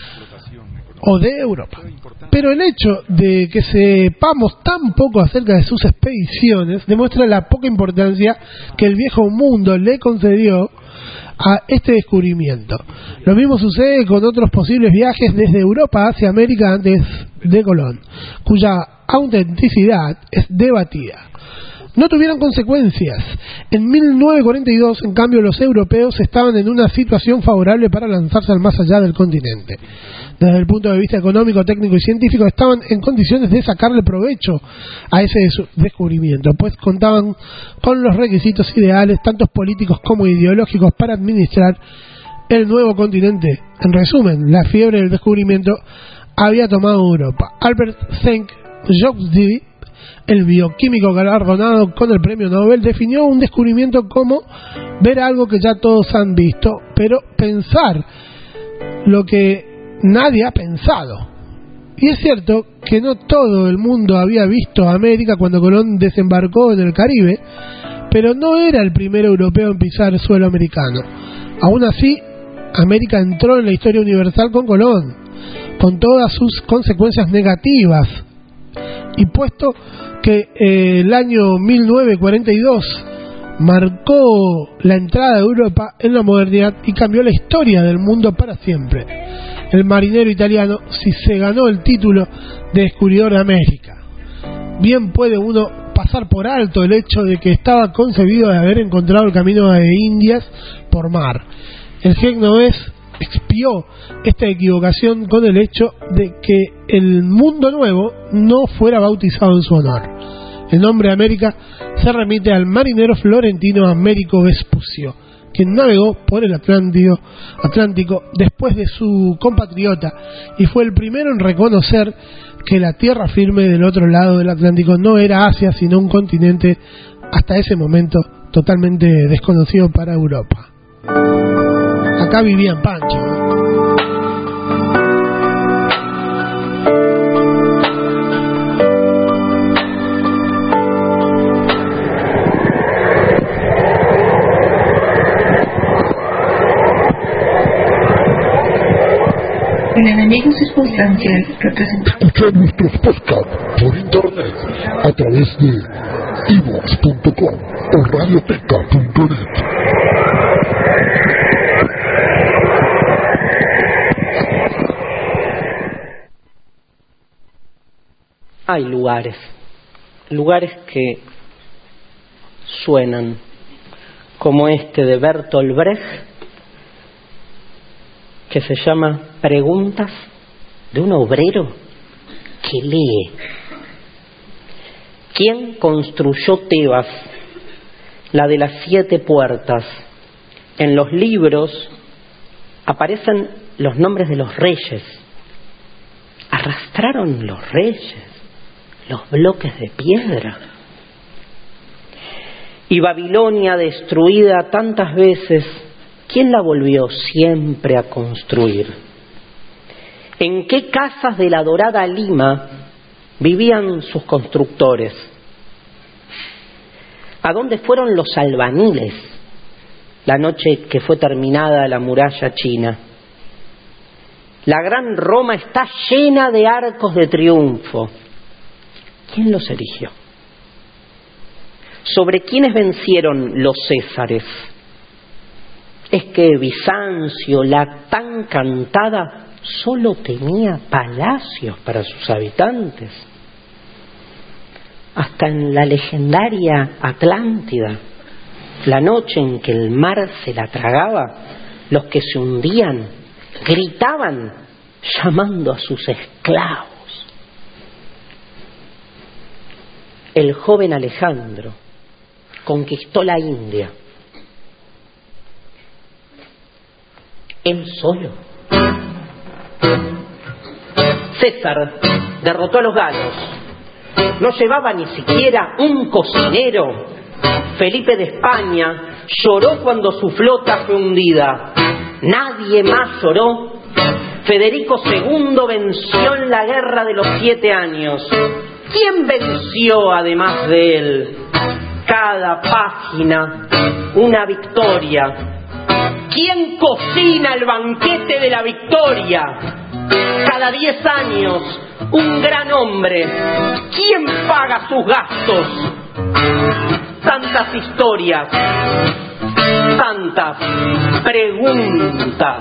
O de Europa. Pero el hecho de que sepamos tan poco acerca de sus expediciones demuestra la poca importancia que el viejo mundo le concedió a este descubrimiento. Lo mismo sucede con otros posibles viajes desde Europa hacia América antes de Colón, cuya autenticidad es debatida. No tuvieron consecuencias. En mil novecientos cuarenta y dos, en cambio, los europeos estaban en una situación favorable para lanzarse al más allá del continente. Desde el punto de vista económico, técnico y científico, estaban en condiciones de sacarle provecho a ese descubrimiento, pues contaban con los requisitos ideales, tanto políticos como ideológicos, para administrar el nuevo continente. En resumen, la fiebre del descubrimiento había tomado Europa. Albert Saint-Just, el bioquímico galardonado con el premio Nobel, definió un descubrimiento como ver algo que ya todos han visto, pero pensar lo que nadie ha pensado. Y es cierto que no todo el mundo había visto América cuando Colón desembarcó en el Caribe, pero no era el primer europeo en pisar el suelo americano. Aún así, América entró en la historia universal con Colón, con todas sus consecuencias negativas. Y puesto que eh, el año mil novecientos cuarenta y dos marcó la entrada de Europa en la modernidad y cambió la historia del mundo para siempre. el marinero italiano, si se ganó el título de descubridor de América. Bien puede uno pasar por alto el hecho de que estaba concebido de haber encontrado el camino de Indias por mar. El genovés expió esta equivocación con el hecho de que el mundo nuevo no fuera bautizado en su honor. El nombre América se remite al marinero florentino Américo Vespucio, quien navegó por el Atlántico, Atlántico después de su compatriota y fue el primero en reconocer que la tierra firme del otro lado del Atlántico no era Asia, sino un continente hasta ese momento totalmente desconocido para Europa. Acá vivía en Pancho, ¿no? El enemigo circunstancial representa. Escucha nuestros podcasts por internet a través de i vox punto com o radioteca punto net. Hay lugares, lugares que suenan como este de Bertolt Brecht, que se llama Preguntas de un obrero que lee. ¿Quién construyó Tebas, la de las siete puertas? En los libros aparecen los nombres de los reyes. Arrastraron los reyes los bloques de piedra. Y Babilonia, destruida tantas veces, ¿quién la volvió siempre a construir? ¿En qué casas de la dorada Lima vivían sus constructores? ¿A dónde fueron los albaniles la noche que fue terminada la muralla china? La gran Roma está llena de arcos de triunfo. ¿Quién los erigió? ¿Sobre quiénes vencieron los césares? ¿Es que Bizancio, la tan cantada, solo tenía palacios para sus habitantes? Hasta en la legendaria Atlántida, la noche en que el mar se la tragaba, los que se hundían gritaban llamando a sus esclavos. El joven Alejandro conquistó la India. Él solo. César derrotó a los galos. No llevaba ni siquiera un cocinero. Felipe de España lloró cuando su flota fue hundida. Nadie más lloró. Federico segundo venció en la guerra de los siete años. ¿Quién venció además de él? Cada página una victoria. ¿Quién cocina el banquete de la victoria? Cada diez años un gran hombre. ¿Quién paga sus gastos? Tantas historias, tantas preguntas.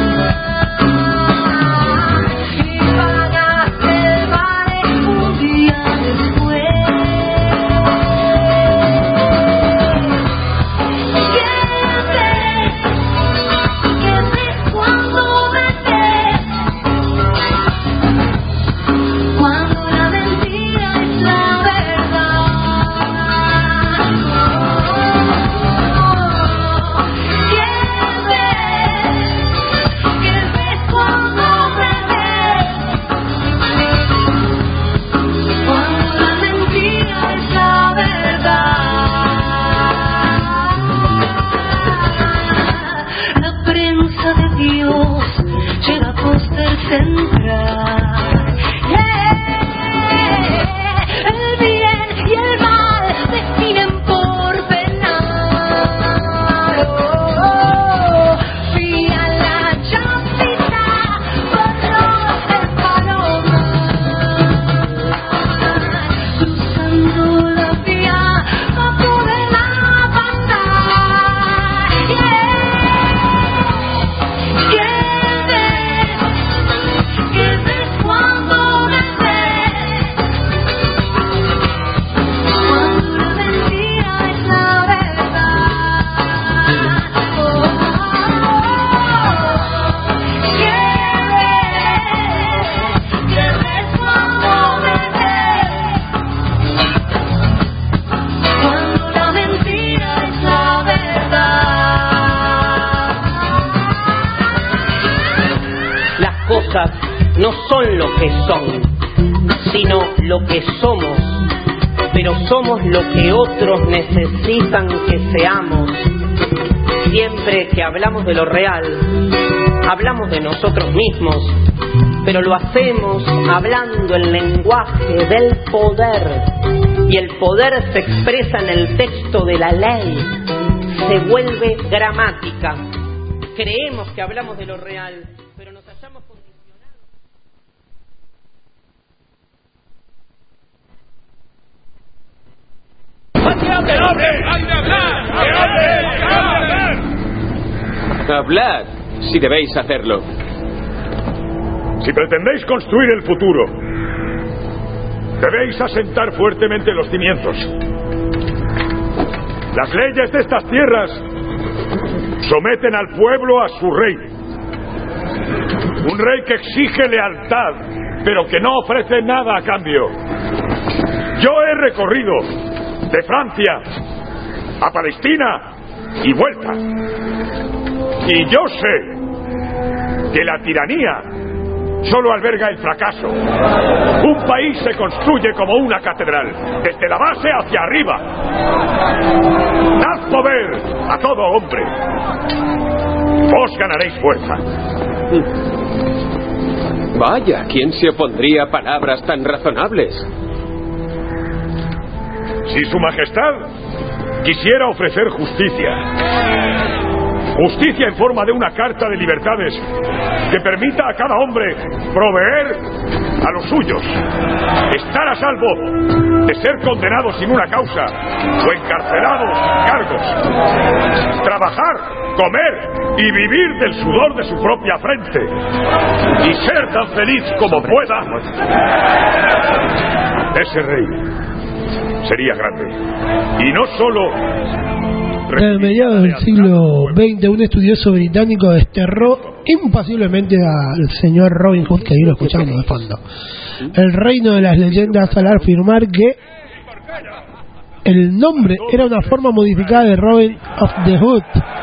Y van a salvar un día. son lo que son, sino lo que somos, pero somos lo que otros necesitan que seamos. Siempre que hablamos de lo real, hablamos de nosotros mismos, pero lo hacemos hablando el lenguaje del poder, y el poder se expresa en el texto de la ley, se vuelve gramática. Creemos que hablamos de lo real, pero nos hallamos condicionados. ¡Que hable! ¡Hay de hablar! ¡Que hable! ¡Que hable! Hablad, si debéis hacerlo. Si pretendéis construir el futuro, debéis asentar fuertemente los cimientos. Las leyes de estas tierras someten al pueblo a su rey. Un rey que exige lealtad, pero que no ofrece nada a cambio. Yo he recorrido de Francia a Palestina y vuelta. Y yo sé que la tiranía solo alberga el fracaso. Un país se construye como una catedral, desde la base hacia arriba. Dad poder a todo hombre. Vos ganaréis fuerza. Vaya, ¿quién se opondría a palabras tan razonables? Si su majestad quisiera ofrecer justicia, justicia en forma de una carta de libertades que permita a cada hombre proveer a los suyos, estar a salvo de ser condenado sin una causa o encarcelado sin cargos, trabajar, comer y vivir del sudor de su propia frente y ser tan feliz como pueda, ese rey sería grande. Y no solo... En mediados del siglo veinte, un estudioso británico desterró impasiblemente al señor Robin Hood, que ahí lo escuchamos de fondo, el reino de las leyendas, al afirmar que el nombre era una forma modificada de Robin of the Hood,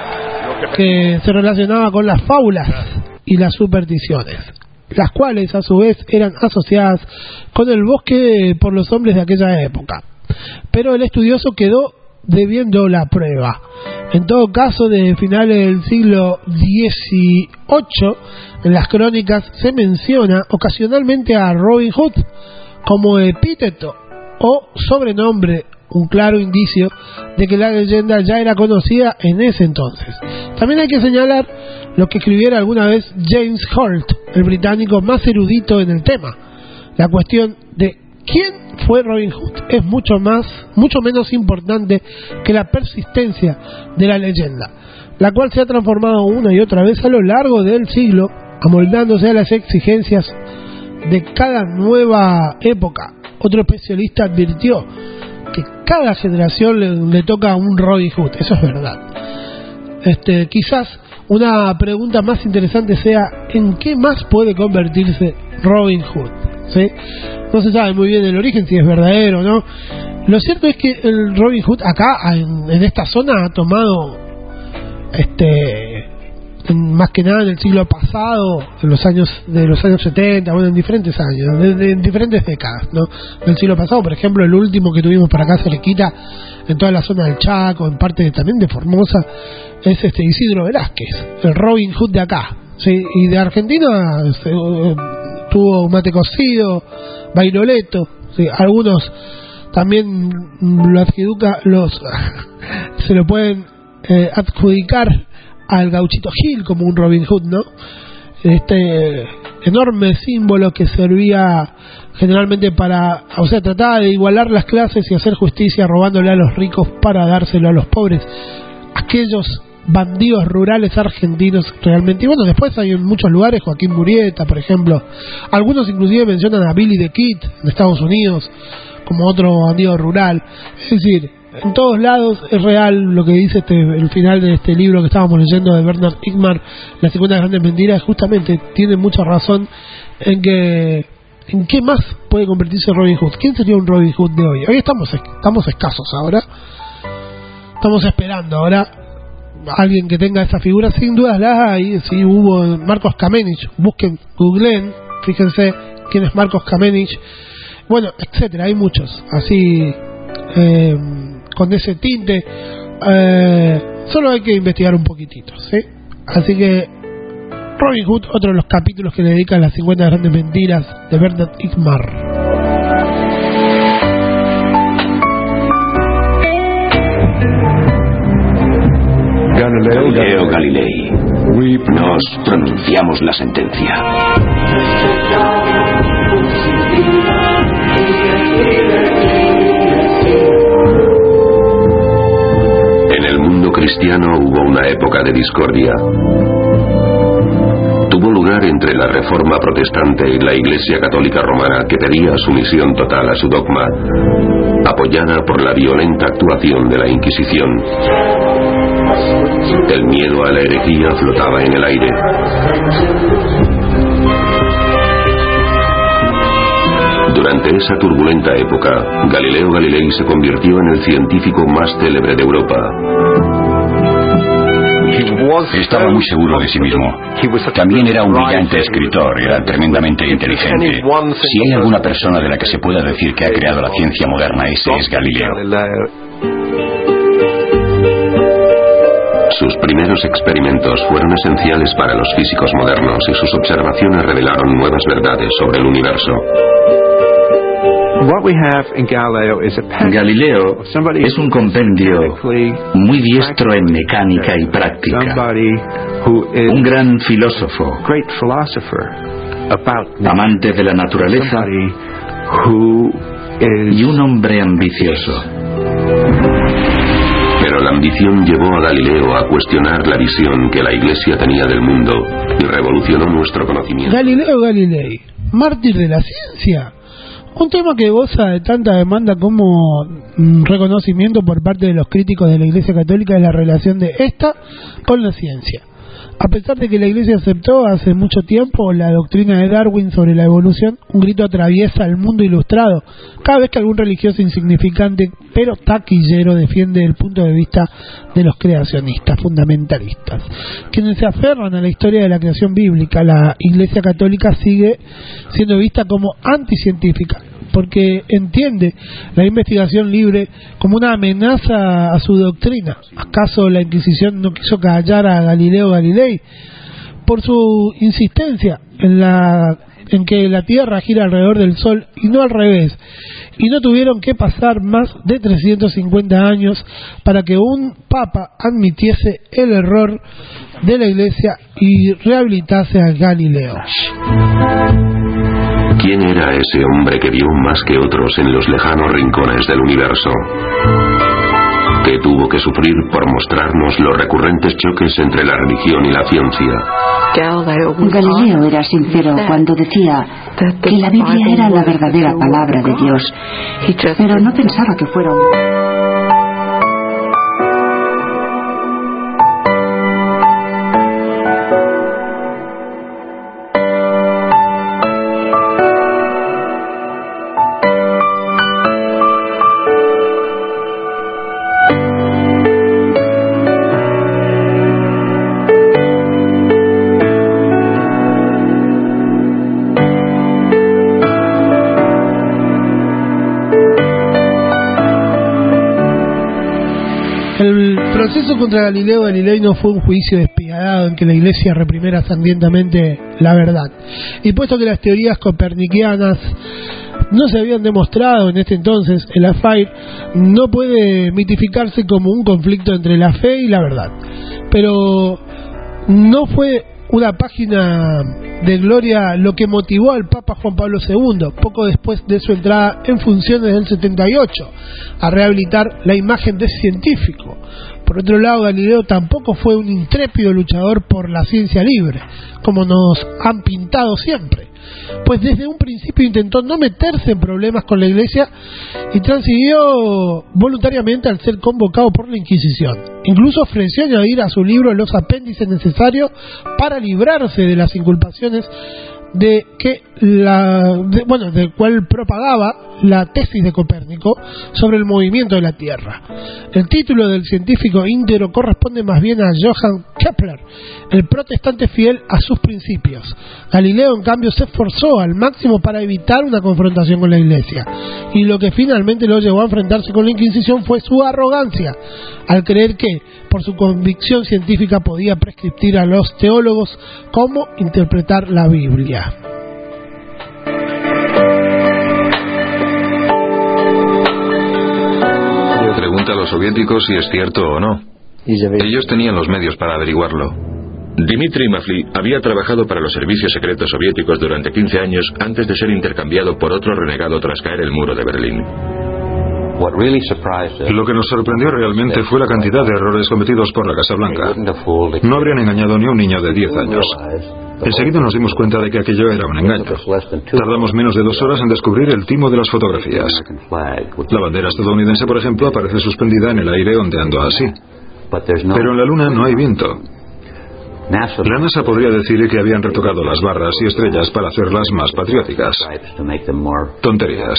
que se relacionaba con las fábulas y las supersticiones, las cuales a su vez eran asociadas con el bosque por los hombres de aquella época. Pero el estudioso quedó debiendo la prueba. En todo caso, desde finales del siglo dieciocho, en las crónicas se menciona ocasionalmente a Robin Hood como epíteto o sobrenombre, un claro indicio de que la leyenda ya era conocida en ese entonces. También hay que señalar lo que escribiera alguna vez James Holt, el británico más erudito en el tema. La cuestión de ¿quién fue Robin Hood? Es mucho más, mucho menos importante que la persistencia de la leyenda, la cual se ha transformado una y otra vez a lo largo del siglo, amoldándose a las exigencias de cada nueva época. Otro especialista advirtió que cada generación le, le toca a un Robin Hood, eso es verdad. Este, quizás una pregunta más interesante sea ¿en qué más puede convertirse Robin Hood? ¿Sí? No se sabe muy bien el origen, si es verdadero o no. Lo cierto es que el Robin Hood acá en, en esta zona ha tomado este en, más que nada en el siglo pasado, en los años de los años setenta, bueno, en diferentes años, de, de, en diferentes décadas, ¿no? Del siglo pasado, por ejemplo, el último que tuvimos para acá cerquita, en toda la zona del Chaco, en parte de, también de Formosa, es este Isidro Velázquez, el Robin Hood de acá, ¿sí? Y de Argentina se, eh, tuvo Mate Cocido, Bailoleto, ¿sí? Algunos también lo adjudica, los se lo pueden eh, adjudicar al Gauchito Gil como un Robin Hood, ¿no? Este enorme símbolo que servía generalmente para, o sea, trataba de igualar las clases y hacer justicia robándole a los ricos para dárselo a los pobres, aquellos bandidos rurales argentinos realmente. Y bueno, después hay en muchos lugares, Joaquín Murieta, por ejemplo, algunos inclusive mencionan a Billy the Kid en Estados Unidos como otro bandido rural. Es decir, en todos lados es real lo que dice este, el final de este libro que estábamos leyendo de Bernard Hickman, Las cincuenta grandes mentiras. Justamente tiene mucha razón en que en qué más puede convertirse Robin Hood. ¿Quién sería un Robin Hood de hoy? Hoy estamos estamos escasos ahora, estamos esperando ahora alguien que tenga esa figura. Sin dudas las hay, sí, hubo Marcos Kamenich, busquen, googleen fíjense quién es Marcos Kamenich, bueno, etcétera, hay muchos, así, eh, con ese tinte, eh, solo hay que investigar un poquitito, ¿sí? Así que Robin Hood, otro de los capítulos que le dedican las cincuenta grandes mentiras de Bernard Igmar. Galileo Galilei, nos pronunciamos la sentencia. En el mundo cristiano hubo una época de discordia. Tuvo lugar entre la Reforma Protestante y la Iglesia Católica Romana, que pedía sumisión total a su dogma, apoyada por la violenta actuación de la Inquisición. El miedo a la herejía flotaba en el aire. Durante esa turbulenta época, Galileo Galilei se convirtió en el científico más célebre de Europa. Estaba muy seguro de sí mismo. También era un brillante escritor, era tremendamente inteligente. Si hay alguna persona de la que se pueda decir que ha creado la ciencia moderna, ese es Galileo. Sus primeros experimentos fueron esenciales para los físicos modernos y sus observaciones revelaron nuevas verdades sobre el universo. Galileo es un compendio muy diestro en mecánica y práctica, un gran filósofo, amante de la naturaleza y un hombre ambicioso. Pero la ambición llevó a Galileo a cuestionar la visión que la Iglesia tenía del mundo y revolucionó nuestro conocimiento. Galileo Galilei, mártir de la ciencia. Un tema que goza de tanta demanda como mm, reconocimiento por parte de los críticos de la Iglesia Católica es la relación de esta con la ciencia. A pesar de que la Iglesia aceptó hace mucho tiempo la doctrina de Darwin sobre la evolución, un grito atraviesa el mundo ilustrado cada vez que algún religioso insignificante pero taquillero defiende el punto de vista de los creacionistas fundamentalistas, quienes se aferran a la historia de la creación bíblica. La Iglesia Católica sigue siendo vista como anticientífica, porque entiende la investigación libre como una amenaza a su doctrina. ¿Acaso la Inquisición no quiso callar a Galileo Galilei por su insistencia en la en que la Tierra gira alrededor del Sol y no al revés? Y no tuvieron que pasar más de trescientos cincuenta años para que un papa admitiese el error de la Iglesia y rehabilitase a Galileo. ¿Quién era ese hombre que vio más que otros en los lejanos rincones del universo? Que tuvo que sufrir por mostrarnos los recurrentes choques entre la religión y la ciencia. Galileo era sincero cuando decía que la Biblia era la verdadera palabra de Dios, pero no pensaba que fuera un... El proceso contra Galileo Galilei no fue un juicio despiadado en que la Iglesia reprimiera sangrientamente la verdad. Y puesto que las teorías copernicanas no se habían demostrado en este entonces, el affair no puede mitificarse como un conflicto entre la fe y la verdad. Pero no fue una página de gloria lo que motivó al Papa Juan Pablo segundo, poco después de su entrada en funciones del setenta y ocho, a rehabilitar la imagen de científico. Por otro lado, Galileo tampoco fue un intrépido luchador por la ciencia libre, como nos han pintado siempre, pues desde un principio intentó no meterse en problemas con la Iglesia y transiguió voluntariamente al ser convocado por la Inquisición. Incluso ofreció añadir a su libro los apéndices necesarios para librarse de las inculpaciones de que la de, bueno, del cual propagaba la tesis de Copérnico sobre el movimiento de la Tierra. El título del científico íntegro corresponde más bien a Johann Kepler, el protestante fiel a sus principios. Galileo, en cambio, se esforzó al máximo para evitar una confrontación con la Iglesia, y lo que finalmente lo llevó a enfrentarse con la Inquisición fue su arrogancia, al creer que, por su convicción científica, podía prescribir a los teólogos cómo interpretar la Biblia. Pregunta a los soviéticos si es cierto o no. Ellos tenían los medios para averiguarlo. Dmitry Mafly había trabajado para los servicios secretos soviéticos durante quince años antes de ser intercambiado por otro renegado tras caer el muro de Berlín. Lo que nos sorprendió realmente fue la cantidad de errores cometidos por la Casa Blanca. No habrían engañado ni a un niño de diez años. Enseguida nos dimos cuenta de que aquello era un engaño. Tardamos menos de dos horas en descubrir el timo de las fotografías. La bandera estadounidense, por ejemplo, aparece suspendida en el aire ondeando así. Pero en la Luna no hay viento. La NASA podría decir que habían retocado las barras y estrellas para hacerlas más patrióticas. Tonterías.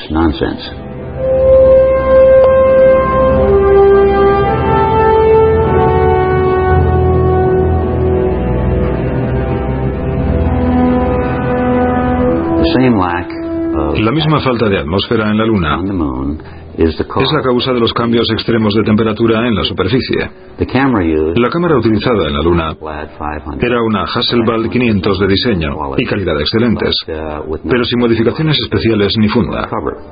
La misma falta de atmósfera en la Luna es la causa de los cambios extremos de temperatura en la superficie. La cámara utilizada en la Luna era una Hasselblad quinientos de diseño y calidad excelentes, pero sin modificaciones especiales ni funda.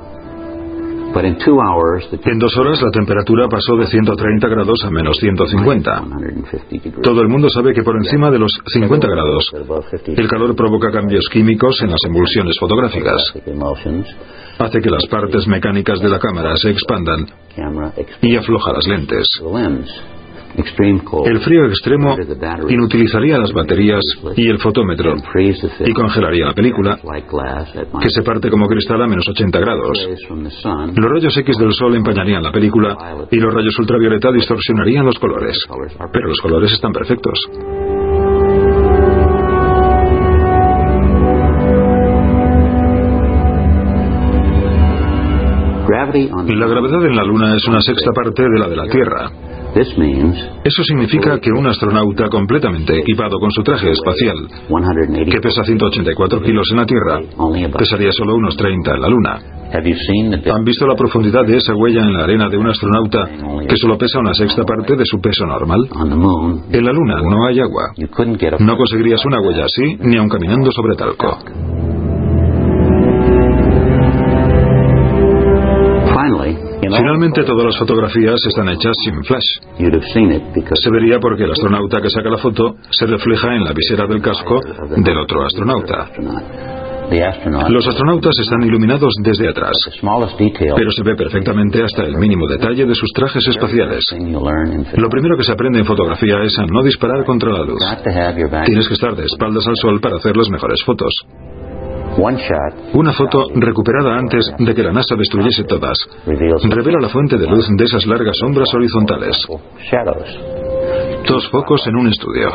En dos horas la temperatura pasó de ciento treinta grados a menos ciento cincuenta. Todo el mundo sabe que por encima de los cincuenta grados el calor provoca cambios químicos en las emulsiones fotográficas. Hace que las partes mecánicas de la cámara se expandan y afloja las lentes. El frío extremo inutilizaría las baterías y el fotómetro y congelaría la película, que se parte como cristal a menos ochenta grados. Los rayos X del Sol empañarían la película y los rayos ultravioleta distorsionarían los colores. Pero los colores están perfectos. La gravedad en la Luna es una sexta parte de la de la Tierra. Eso significa que un astronauta completamente equipado con su traje espacial, que pesa ciento ochenta y cuatro kilos en la Tierra, pesaría solo unos treinta en la Luna. ¿Han visto la profundidad de esa huella en la arena de un astronauta que solo pesa una sexta parte de su peso normal? En la Luna no hay agua. No conseguirías una huella así ni aun caminando sobre talco. Finalmente, todas las fotografías están hechas sin flash. Se vería porque el astronauta que saca la foto se refleja en la visera del casco del otro astronauta. Los astronautas están iluminados desde atrás, pero se ve perfectamente hasta el mínimo detalle de sus trajes espaciales. Lo primero que se aprende en fotografía es a no disparar contra la luz. Tienes que estar de espaldas al sol para hacer las mejores fotos. Una foto recuperada antes de que la NASA destruyese todas revela la fuente de luz de esas largas sombras horizontales. Dos focos en un estudio.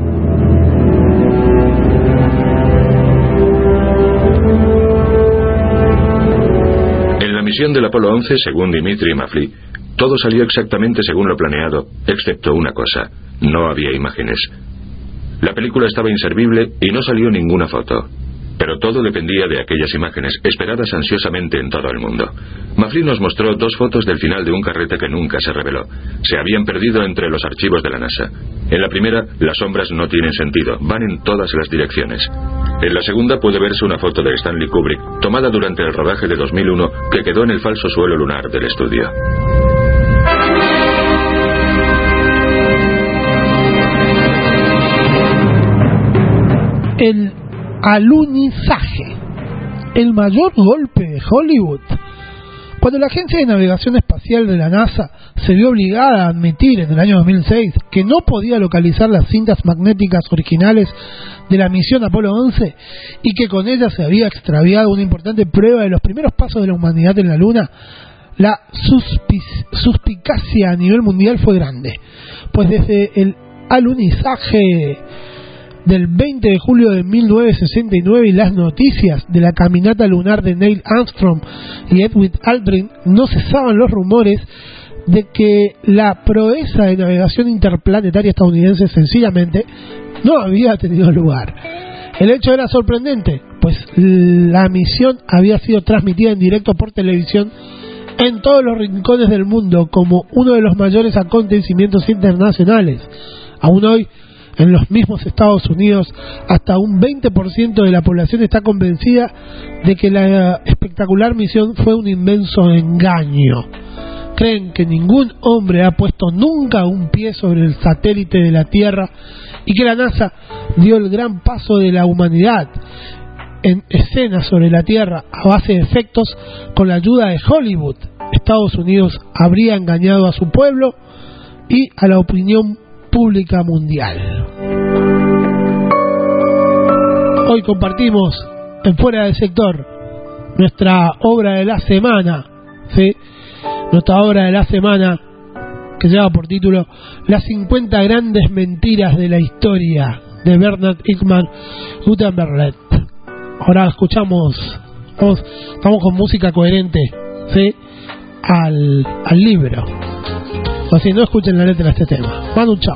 En la misión del Apolo once, según Dmitry Mafly, todo salió exactamente según lo planeado, excepto una cosa: no había imágenes. La película estaba inservible y no salió ninguna foto. Pero todo dependía de aquellas imágenes, esperadas ansiosamente en todo el mundo. Mafly nos mostró dos fotos del final de un carrete que nunca se reveló. Se habían perdido entre los archivos de la NASA. En la primera, las sombras no tienen sentido, van en todas las direcciones. En la segunda puede verse una foto de Stanley Kubrick, tomada durante el rodaje de dos mil uno, que quedó en el falso suelo lunar del estudio. El alunizaje, el mayor golpe de Hollywood. Cuando la Agencia de Navegación Espacial de la NASA se vio obligada a admitir en el año dos mil seis que no podía localizar las cintas magnéticas originales de la misión Apolo once y que con ellas se había extraviado una importante prueba de los primeros pasos de la humanidad en la Luna, la suspicacia a nivel mundial fue grande, pues desde el alunizaje del veinte de julio de mil novecientos sesenta y nueve y las noticias de la caminata lunar de Neil Armstrong y Edwin Aldrin, no cesaban los rumores de que la proeza de navegación interplanetaria estadounidense sencillamente no había tenido lugar. El hecho era sorprendente, pues la misión había sido transmitida en directo por televisión en todos los rincones del mundo como uno de los mayores acontecimientos internacionales. Aún hoy, en los mismos Estados Unidos, hasta un veinte por ciento de la población está convencida de que la espectacular misión fue un inmenso engaño. Creen que ningún hombre ha puesto nunca un pie sobre el satélite de la Tierra y que la NASA dio el gran paso de la humanidad en escena sobre la Tierra a base de efectos con la ayuda de Hollywood. Estados Unidos habría engañado a su pueblo y a la opinión pública mundial. Hoy compartimos en Fuera del Sector nuestra obra de la semana, ¿sí? Nuestra obra de la semana que lleva por título Las cincuenta grandes mentiras de la historia, de Bernard Hickman Gutenberg. Ahora escuchamos, vamos, estamos con música coherente, ¿sí? al, al libro. O si no, escuchen la letra de este tema. Manu, chao.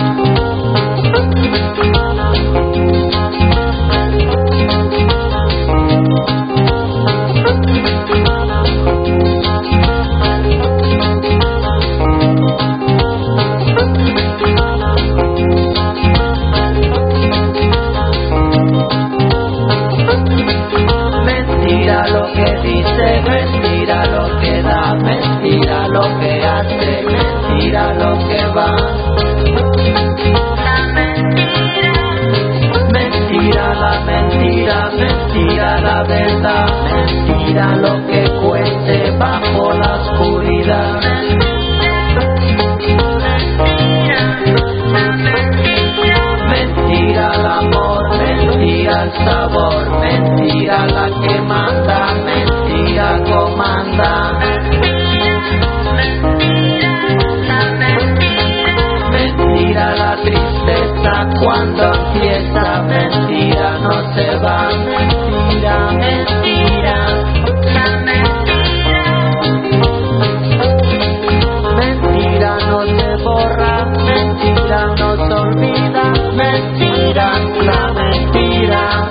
Mentira lo que dice, mentira lo que da, mentira lo que hace, mentira lo que va. La mentira, mentira la mentira, mentira la verdad, mentira lo que cuece bajo la oscuridad. Mentira el amor, mentira el sabor, mentira la que manda, mentira comanda. Mentira la tristeza cuando empieza, mentira no se va, mentira, mentira. Mentira no se borra, mentira no se olvida, mentira, la mentira.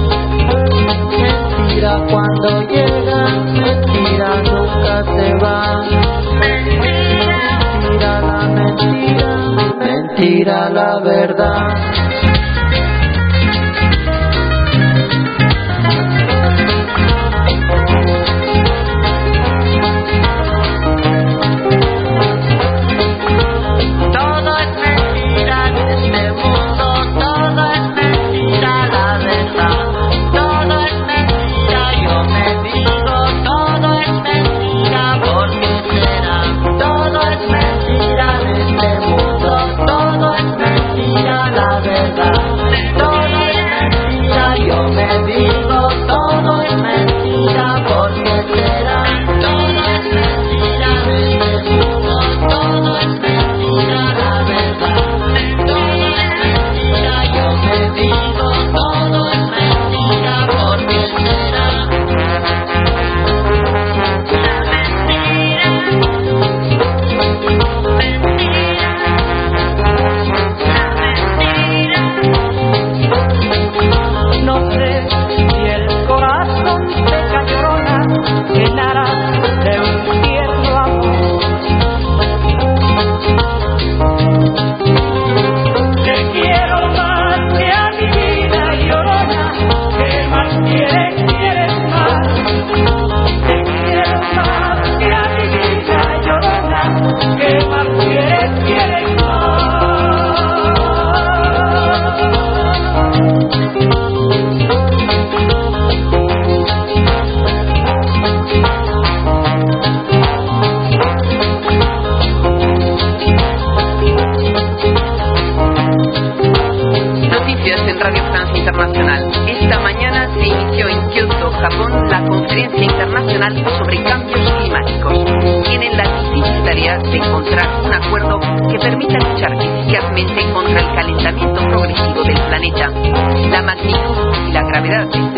Mentira cuando llega, mentira nunca se va. Mentira la mentira, mentira la verdad. Sobre cambios climáticos. Tienen la difícil tarea de encontrar un acuerdo que permita luchar eficazmente contra el calentamiento progresivo del planeta. La magnitud y la gravedad de este reto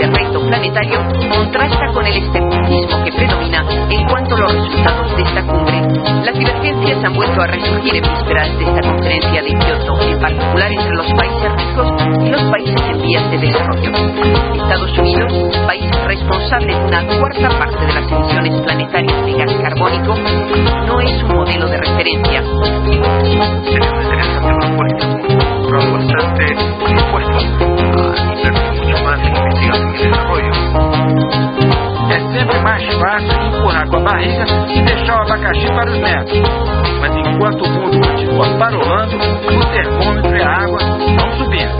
planetario contrasta con el escepticismo que predomina en cuanto a los resultados de esta cumbre. Las divergencias han vuelto a resurgir en vísperas de esta conferencia de Kioto, en particular entre los países ricos y los países en vías de desarrollo. Estados Unidos, país responsable de una cuarta parte de las emisiones planetarias de gas carbónico, no es un modelo de referencia. Bastante dispuestos a invertir mucho más en investigación y desarrollo. É sempre mais fácil empurrar com a barriga e deixar o abacaxi para os netos. Mas enquanto o mundo continua parolando, o termômetro e a água vão subindo.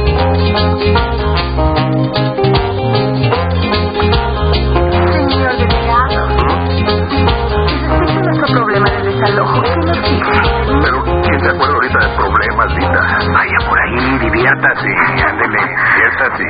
Señor delegado, existe nuestro problema de desalojo. ¿Qué nos dice? Pero, ¿quién se acuerda ahorita de problemas, Lita? Vaya por ahí, diviértase, ándele, diviértase.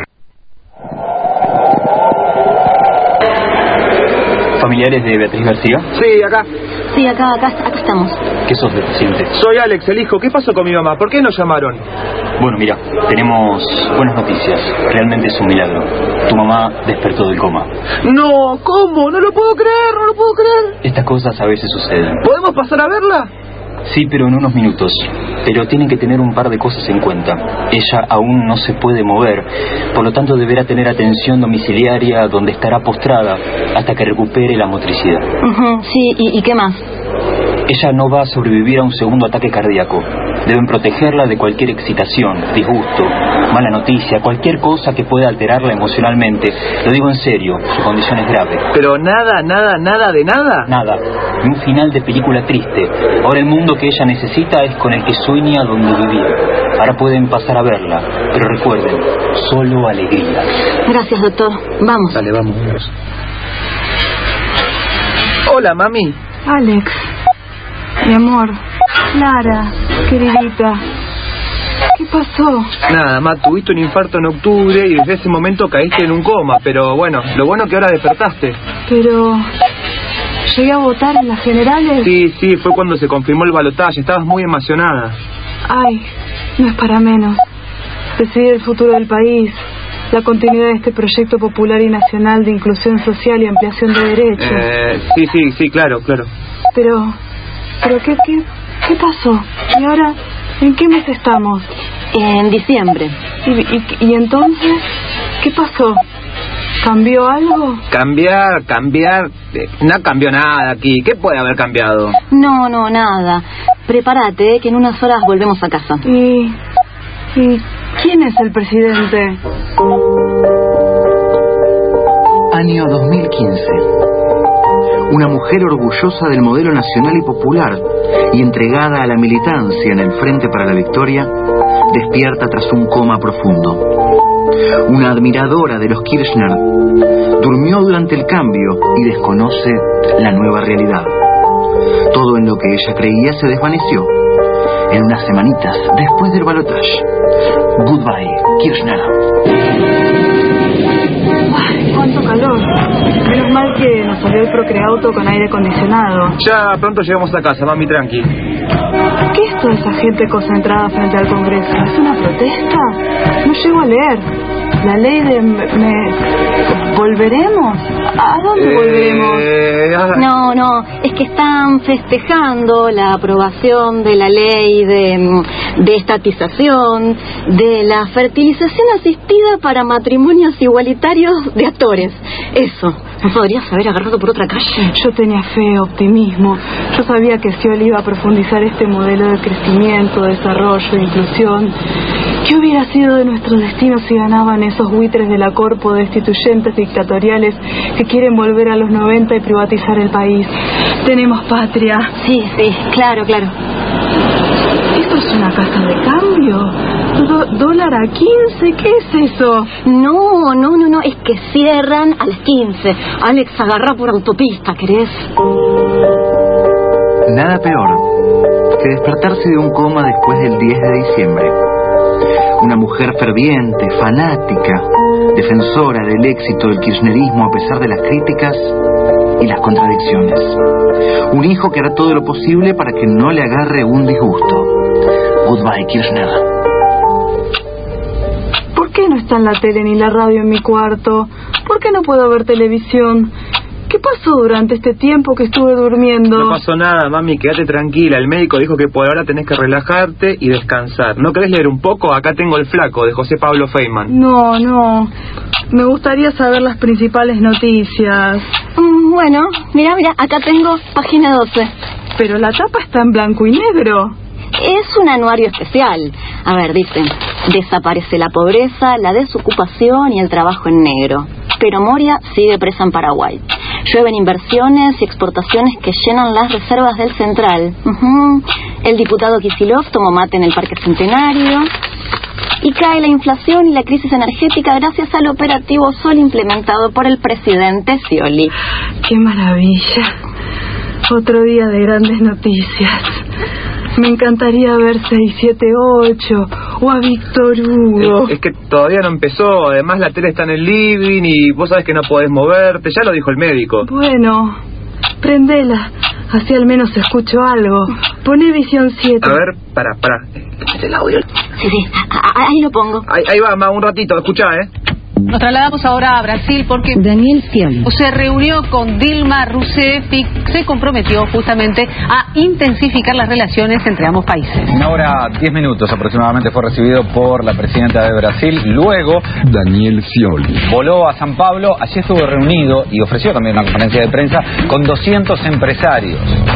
¿Familiares de Beatriz García? Sí, acá. Sí, acá, acá, acá estamos. ¿Qué sos del paciente? Soy Alex, el hijo. ¿Qué pasó con mi mamá? ¿Por qué nos llamaron? Bueno, mira, tenemos buenas noticias. Realmente es un milagro. Tu mamá despertó del coma. No, ¿cómo? No lo puedo creer, no lo puedo creer. Estas cosas a veces suceden. ¿Podemos pasar a verla? Sí, pero en unos minutos. Pero tienen que tener un par de cosas en cuenta. Ella aún no se puede mover, por lo tanto deberá tener atención domiciliaria donde estará postrada hasta que recupere la motricidad. Uh-huh, sí, ¿y, ¿y qué más? Ella no va a sobrevivir a un segundo ataque cardíaco. Deben protegerla de cualquier excitación, disgusto, mala noticia, cualquier cosa que pueda alterarla emocionalmente. Lo digo en serio, su condición es grave. Pero nada, nada, nada de nada. Nada. Y un final de película triste. Ahora el mundo que ella necesita es con el que sueña donde vivía. Ahora pueden pasar a verla, pero recuerden, solo alegría. Gracias, doctor. Vamos. Dale, vamos. Hola, mami. Alex, mi amor, Clara, queridita, ¿qué pasó? Nada, ma, tuviste un infarto en octubre y desde ese momento caíste en un coma, pero bueno, lo bueno que ahora despertaste. Pero... ¿llegué a votar en las generales? Sí, sí, fue cuando se confirmó el balotaje, estabas muy emocionada. Ay, no es para menos. Decidir el futuro del país, la continuidad de este proyecto popular y nacional de inclusión social y ampliación de derechos. Eh, sí, sí, sí, claro, claro. Pero, pero ¿qué, qué, qué pasó? ¿Y ahora en qué mes estamos? En diciembre. ¿Y, y, y entonces qué pasó? ¿Cambió algo? Cambiar, cambiar... Eh, no cambió nada aquí. ¿Qué puede haber cambiado? No, no, nada. Prepárate, eh, que en unas horas volvemos a casa. ¿Y, y quién es el presidente? Año dos mil quince. Una mujer orgullosa del modelo nacional y popular y entregada a la militancia en el Frente para la Victoria, despierta tras un coma profundo. Una admiradora de los Kirchner durmió durante el cambio y desconoce la nueva realidad. Todo en lo que ella creía se desvaneció en unas semanitas después del balotaje. Goodbye, Kirchner. Ay, cuánto calor. Menos mal que nos salió el Procreauto con aire acondicionado. Ya pronto llegamos a casa, mami, tranqui. ¿Qué es toda esa gente concentrada frente al Congreso? ¿Es una protesta? No llego a leer. La ley de... Me... ¿Volveremos? ¿A dónde eh... volveremos? No, no, es que están festejando la aprobación de la ley de, de estatización, de la fertilización asistida para matrimonios igualitarios de actores. Eso. ¿No podrías haber agarrado por otra calle? Yo tenía fe, optimismo. Yo sabía que Scioli iba a profundizar este modelo de crecimiento, desarrollo, inclusión. ¿Qué hubiera sido de nuestro destino si ganaban esos buitres de la corpo destituyentes dictatoriales que quieren volver a los noventa y privatizar el país? Tenemos patria. Sí, sí, claro, claro. ¿Esto es una casa de cambio? Do- ¿Dólar a quince? ¿Qué es eso? No, no, no, no, es que cierran a las quince. Alex, agarra por autopista, ¿querés? Nada peor que despertarse de un coma después del diez de diciembre. Una mujer ferviente, fanática, defensora del éxito del kirchnerismo a pesar de las críticas y las contradicciones. Un hijo que hará todo lo posible para que no le agarre un disgusto. Goodbye, Kirchner. ¿Por qué no está en la tele ni la radio en mi cuarto? ¿Por qué no puedo ver televisión? ¿Qué pasó durante este tiempo que estuve durmiendo? No pasó nada, mami, quédate tranquila. El médico dijo que por ahora tenés que relajarte y descansar. ¿No querés leer un poco? Acá tengo El Flaco, de José Pablo Feynman. No, no. Me gustaría saber las principales noticias. Mm, bueno, mira, mira, acá tengo página doce. Pero la tapa está en blanco y negro. Es un anuario especial. A ver, dicen, desaparece la pobreza, la desocupación y el trabajo en negro. Pero Moria sigue presa en Paraguay. Llueven inversiones y exportaciones que llenan las reservas del Central. Uh-huh. El diputado Kicillof tomó mate en el Parque Centenario. Y cae la inflación y la crisis energética gracias al operativo Sol implementado por el presidente Scioli. ¡Qué maravilla! Otro día de grandes noticias. Me encantaría ver seis siete ocho o a Víctor Hugo. Es, es que todavía no empezó. Además la tele está en el living y vos sabés que no podés moverte. Ya lo dijo el médico. Bueno, prendela. Así al menos escucho algo. Poné Visión siete. A ver, para, para. ¿Es el audio? Sí, sí, ahí lo pongo. Ahí, ahí va, ma, un ratito, escuchá, ¿eh? Nos trasladamos ahora a Brasil porque Daniel Scioli se reunió con Dilma Rousseff y se comprometió justamente a intensificar las relaciones entre ambos países. Una hora diez minutos aproximadamente fue recibido por la presidenta de Brasil. Luego Daniel Scioli voló a San Pablo. Allí estuvo reunido y ofreció también una conferencia de prensa con doscientos empresarios.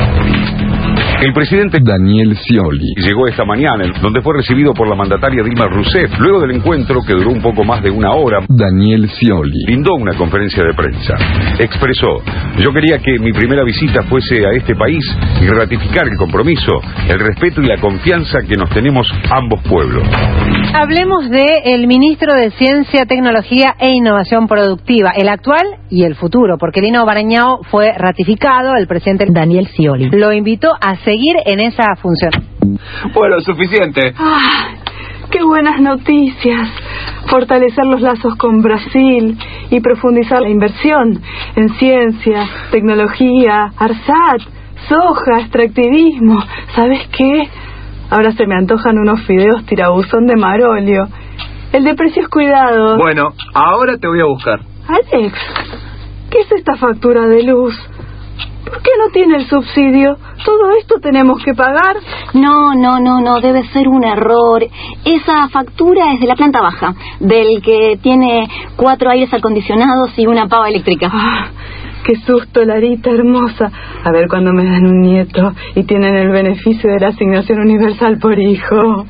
El presidente Daniel Scioli llegó esta mañana, donde fue recibido por la mandataria Dilma Rousseff. Luego del encuentro, que duró un poco más de una hora, Daniel Scioli brindó una conferencia de prensa. Expresó: yo quería que mi primera visita fuese a este país y ratificar el compromiso, el respeto y la confianza que nos tenemos ambos pueblos. Hablemos de el ministro de Ciencia, Tecnología e Innovación Productiva, el actual y el futuro, porque Lino Barañao fue ratificado, el presidente Daniel Scioli lo invitó a seguir en esa función. Bueno, suficiente. ¡Ah! ¡Qué buenas noticias! Fortalecer los lazos con Brasil y profundizar la inversión en ciencia, tecnología, ARSAT, soja, extractivismo. ¿Sabes qué? Ahora se me antojan unos fideos tirabuzón de marolio. El de precios cuidados. Bueno, ahora te voy a buscar. Alex, ¿qué es esta factura de luz? ¿Por qué no tiene el subsidio? ¿Todo esto tenemos que pagar? No, no, no, no, debe ser un error. Esa factura es de la planta baja, del que tiene cuatro aires acondicionados y una pava eléctrica. Ah, qué susto, Larita hermosa. A ver cuando me dan un nieto y tienen el beneficio de la asignación universal por hijo.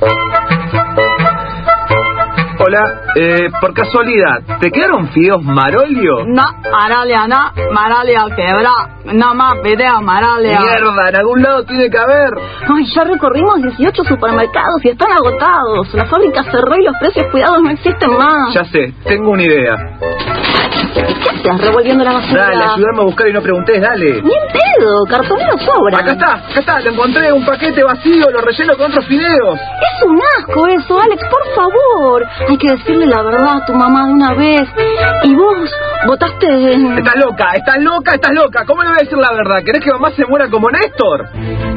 Hola, eh, por casualidad, ¿te quedaron fideos Marolio? No, Marolio no, Marolio quebró. No más fideos Marolio. Mierda, en algún lado tiene que haber. Ay, ya recorrimos dieciocho supermercados y están agotados. La fábrica cerró y los precios cuidados no existen más. Ya sé, tengo una idea. ¿Qué estás revolviendo la basura? Dale, ayúdame a buscar y no preguntes, dale. Ni en pedo, cartonero sobra. Acá está, acá está, lo encontré, un paquete vacío, lo relleno con otros fideos. Es un asco eso, Alex, por favor. Hay que decirle la verdad a tu mamá de una vez. Y vos votaste en... Estás loca, estás loca, estás loca. ¿Cómo le voy a decir la verdad? ¿Querés que mamá se muera como Néstor?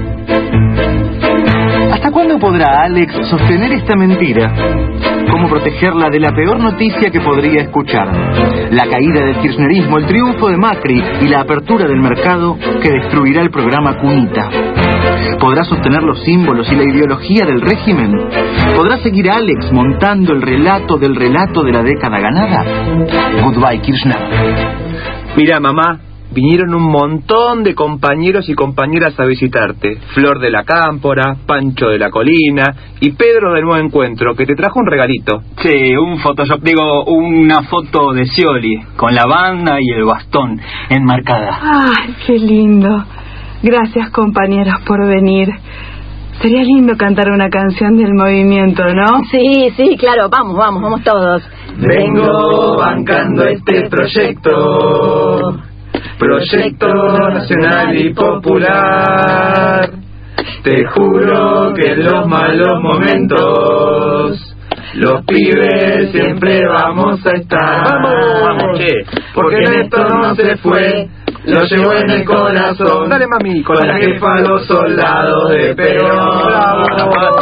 ¿Hasta cuándo podrá Alex sostener esta mentira? ¿Cómo protegerla de la peor noticia que podría escuchar? La caída del kirchnerismo, el triunfo de Macri y la apertura del mercado que destruirá el programa Cunita. ¿Podrá sostener los símbolos y la ideología del régimen? ¿Podrá seguir Alex montando el relato del relato de la década ganada? Goodbye, Kirchner. Mira, mamá, vinieron un montón de compañeros y compañeras a visitarte. Flor de la Cámpora, Pancho de la Colina y Pedro del Nuevo Encuentro, que te trajo un regalito. Sí, un Photoshop, digo, una foto de Scioli, con la banda y el bastón enmarcada. Ay, qué lindo. Gracias, compañeros, por venir. Sería lindo cantar una canción del movimiento, ¿no? Sí, sí, claro, vamos, vamos, vamos todos. Vengo bancando este proyecto, proyecto nacional y popular. Te juro que en los malos momentos los pibes siempre vamos a estar. Vamos, vamos, che. Porque Néstor no se fue, lo llevó en el corazón. Dale, mami, con la jefa los soldados de Perón.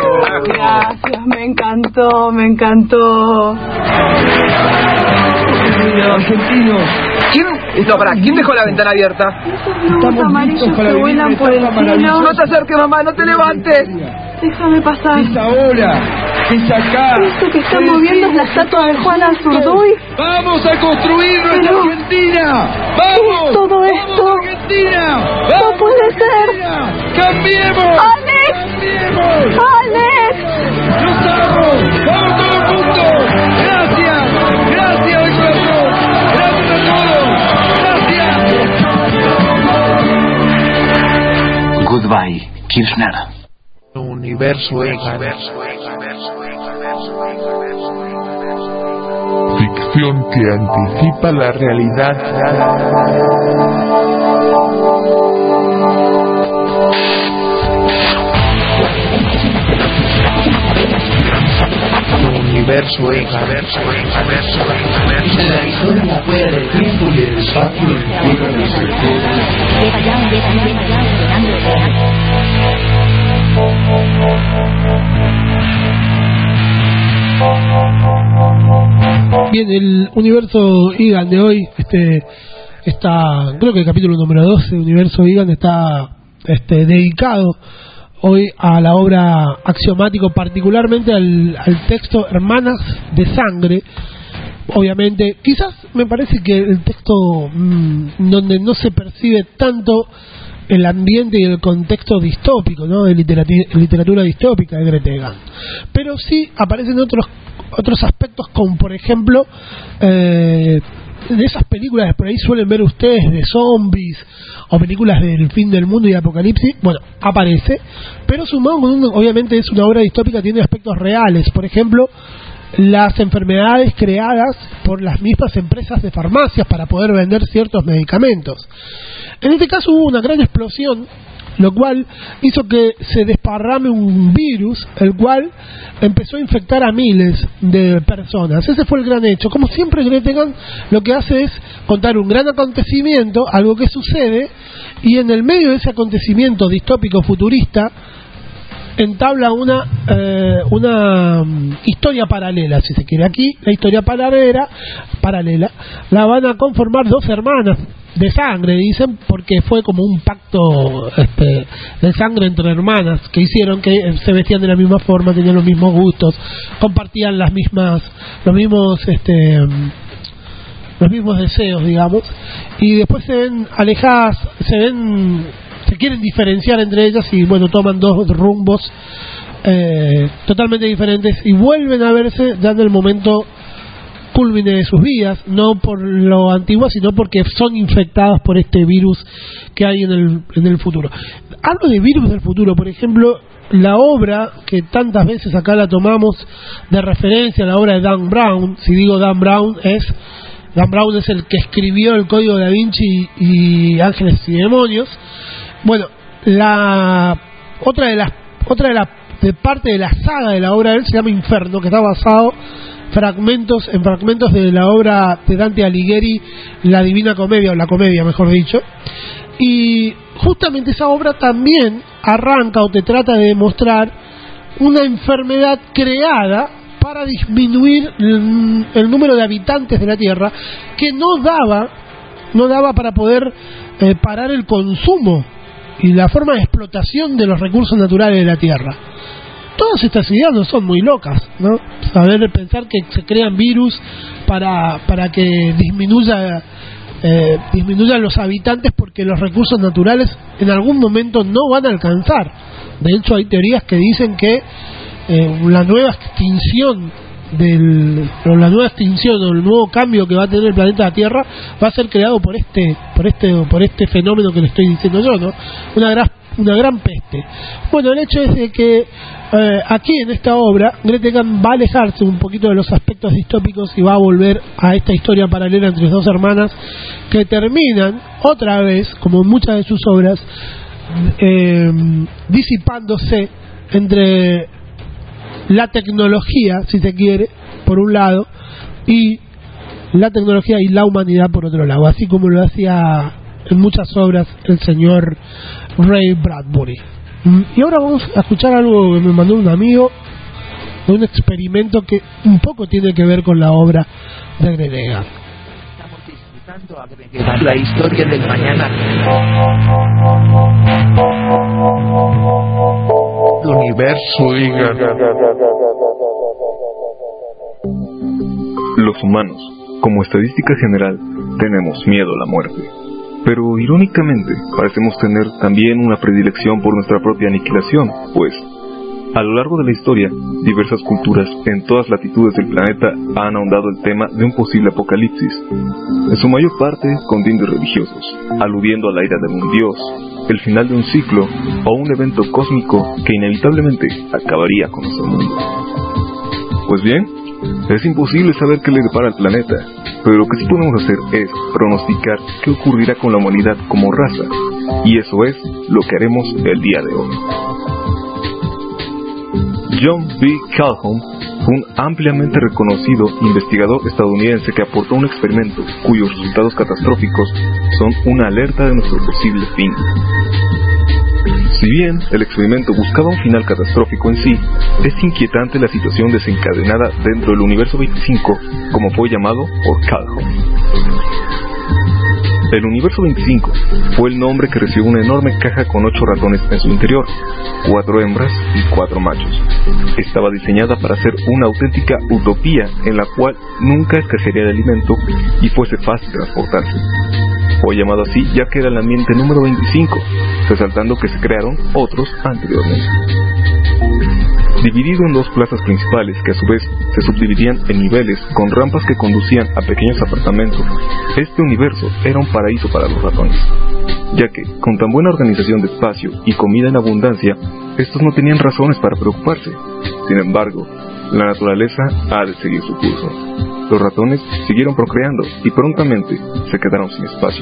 Gracias, me encantó, me encantó. Argentinos. ¿Quién? Esto, pará, ¿quién dejó la ventana abierta? Estamos amarillos que vuelan por el cielo. No te acerques, mamá, no te levantes. Déjame pasar. Es ahora, es acá. Esto que está moviendo es la estatua de Juana Zurduy. ¡Vamos a construir nuestra Pero, Argentina! ¿qué ¡Vamos! es todo esto? ¡Vamos, Argentina! ¡No puede ser! ¡Cambiemos! ¡Alex! ¡Cambiemos! ¡Alex! ¡Nos vamos! ¡Vamos todos juntos! ¡Gracias! ¡Gracias de corazón! ¡Gracias a todos! ¡Gracias! Goodbye, Kirchner. Universo X. Ficción que anticipa la realidad. Universo X. La historia fuera del tiempo y el espacio Lleva ya, lleva ya, lleva ya, ordenando el Bien, el universo Igan de hoy, este, está, creo que el capítulo número doce, universo Igan, está este, dedicado hoy a la obra Axiomático, particularmente al, al texto Hermanas de Sangre. Obviamente, quizás me parece que el texto mmm, donde no se percibe tanto el ambiente y el contexto distópico, ¿no?, de literatura, literatura distópica de Grete Egan, pero sí aparecen otros otros aspectos, como por ejemplo eh, de esas películas que por ahí suelen ver ustedes de zombies o películas del fin del mundo y de apocalipsis. Bueno, aparece, pero sumado con un, obviamente es una obra distópica, tiene aspectos reales. Por ejemplo, las enfermedades creadas por las mismas empresas de farmacias para poder vender ciertos medicamentos. En este caso hubo una gran explosión, lo cual hizo que se desparrame un virus, el cual empezó a infectar a miles de personas. Ese fue el gran hecho. Como siempre, Grete Egan lo que hace es contar un gran acontecimiento, algo que sucede, y en el medio de ese acontecimiento distópico futurista entabla una eh, una um, historia paralela, si se quiere. Aquí la historia paralela paralela la van a conformar dos hermanas de sangre, dicen, porque fue como un pacto este, de sangre entre hermanas que hicieron, que se vestían de la misma forma, tenían los mismos gustos, compartían las mismas los mismos este los mismos deseos, digamos, y después se ven alejadas, se ven se quieren diferenciar entre ellas y bueno, toman dos rumbos eh, totalmente diferentes y vuelven a verse ya en el momento culmine de sus vidas, no por lo antiguo, sino porque son infectadas por este virus que hay en el, en el futuro. Hablo de virus del futuro, por ejemplo, la obra que tantas veces acá la tomamos de referencia, la obra de Dan Brown. Si digo Dan Brown, es Dan Brown es el que escribió el Código Da Vinci y, y Ángeles y Demonios. Bueno, la otra de las otra de la de parte de la saga de la obra de él se llama Inferno, que está basado fragmentos en fragmentos de la obra de Dante Alighieri, La Divina Comedia, o la Comedia mejor dicho, y justamente esa obra también arranca o te trata de demostrar una enfermedad creada para disminuir el, el número de habitantes de la Tierra, que no daba no daba para poder eh, parar el consumo y la forma de explotación de los recursos naturales de la Tierra. Todas estas ideas no son muy locas, ¿no? Saber pensar que se crean virus para para que disminuya eh, disminuyan los habitantes porque los recursos naturales en algún momento no van a alcanzar. De hecho, hay teorías que dicen que eh, la nueva extinción del o la nueva extinción o el nuevo cambio que va a tener el planeta Tierra va a ser creado por este por este por este fenómeno que le estoy diciendo yo, ¿no? Una gran una gran peste. Bueno, el hecho es de que eh, aquí en esta obra Grete Egan va a alejarse un poquito de los aspectos distópicos y va a volver a esta historia paralela entre dos hermanas que terminan otra vez, como en muchas de sus obras, eh, disipándose entre la tecnología, si se quiere, por un lado, y la tecnología y la humanidad por otro lado, así como lo hacía en muchas obras el señor Ray Bradbury. Y ahora vamos a escuchar algo que me mandó un amigo de un experimento que un poco tiene que ver con la obra de Grete Egan. La historia del mañana. Universo Egan. Los humanos, como estadística general, tenemos miedo a la muerte. Pero irónicamente, parecemos tener también una predilección por nuestra propia aniquilación, pues a lo largo de la historia, diversas culturas en todas latitudes del planeta han ahondado el tema de un posible apocalipsis, en su mayor parte con tintes religiosos, aludiendo a la ira de un dios, el final de un ciclo o un evento cósmico que inevitablemente acabaría con nuestro mundo. Pues bien, es imposible saber qué le depara al planeta, pero lo que sí podemos hacer es pronosticar qué ocurrirá con la humanidad como raza, y eso es lo que haremos el día de hoy. John B. Calhoun fue un ampliamente reconocido investigador estadounidense que aportó un experimento cuyos resultados catastróficos son una alerta de nuestro posible fin. Si bien el experimento buscaba un final catastrófico en sí, es inquietante la situación desencadenada dentro del universo veinticinco, como fue llamado por Calhoun. El universo veinticinco fue el nombre que recibió una enorme caja con ocho ratones en su interior, cuatro hembras y cuatro machos. Estaba diseñada para ser una auténtica utopía en la cual nunca escasearía de alimento y fuese fácil transportarse. Fue llamado así ya que era el ambiente número veinticinco, resaltando que se crearon otros anteriormente. Dividido en dos plazas principales que a su vez se subdividían en niveles con rampas que conducían a pequeños apartamentos, este universo era un paraíso para los ratones, ya que con tan buena organización de espacio y comida en abundancia, estos no tenían razones para preocuparse. Sin embargo, la naturaleza ha de seguir su curso. Los ratones siguieron procreando y prontamente se quedaron sin espacio.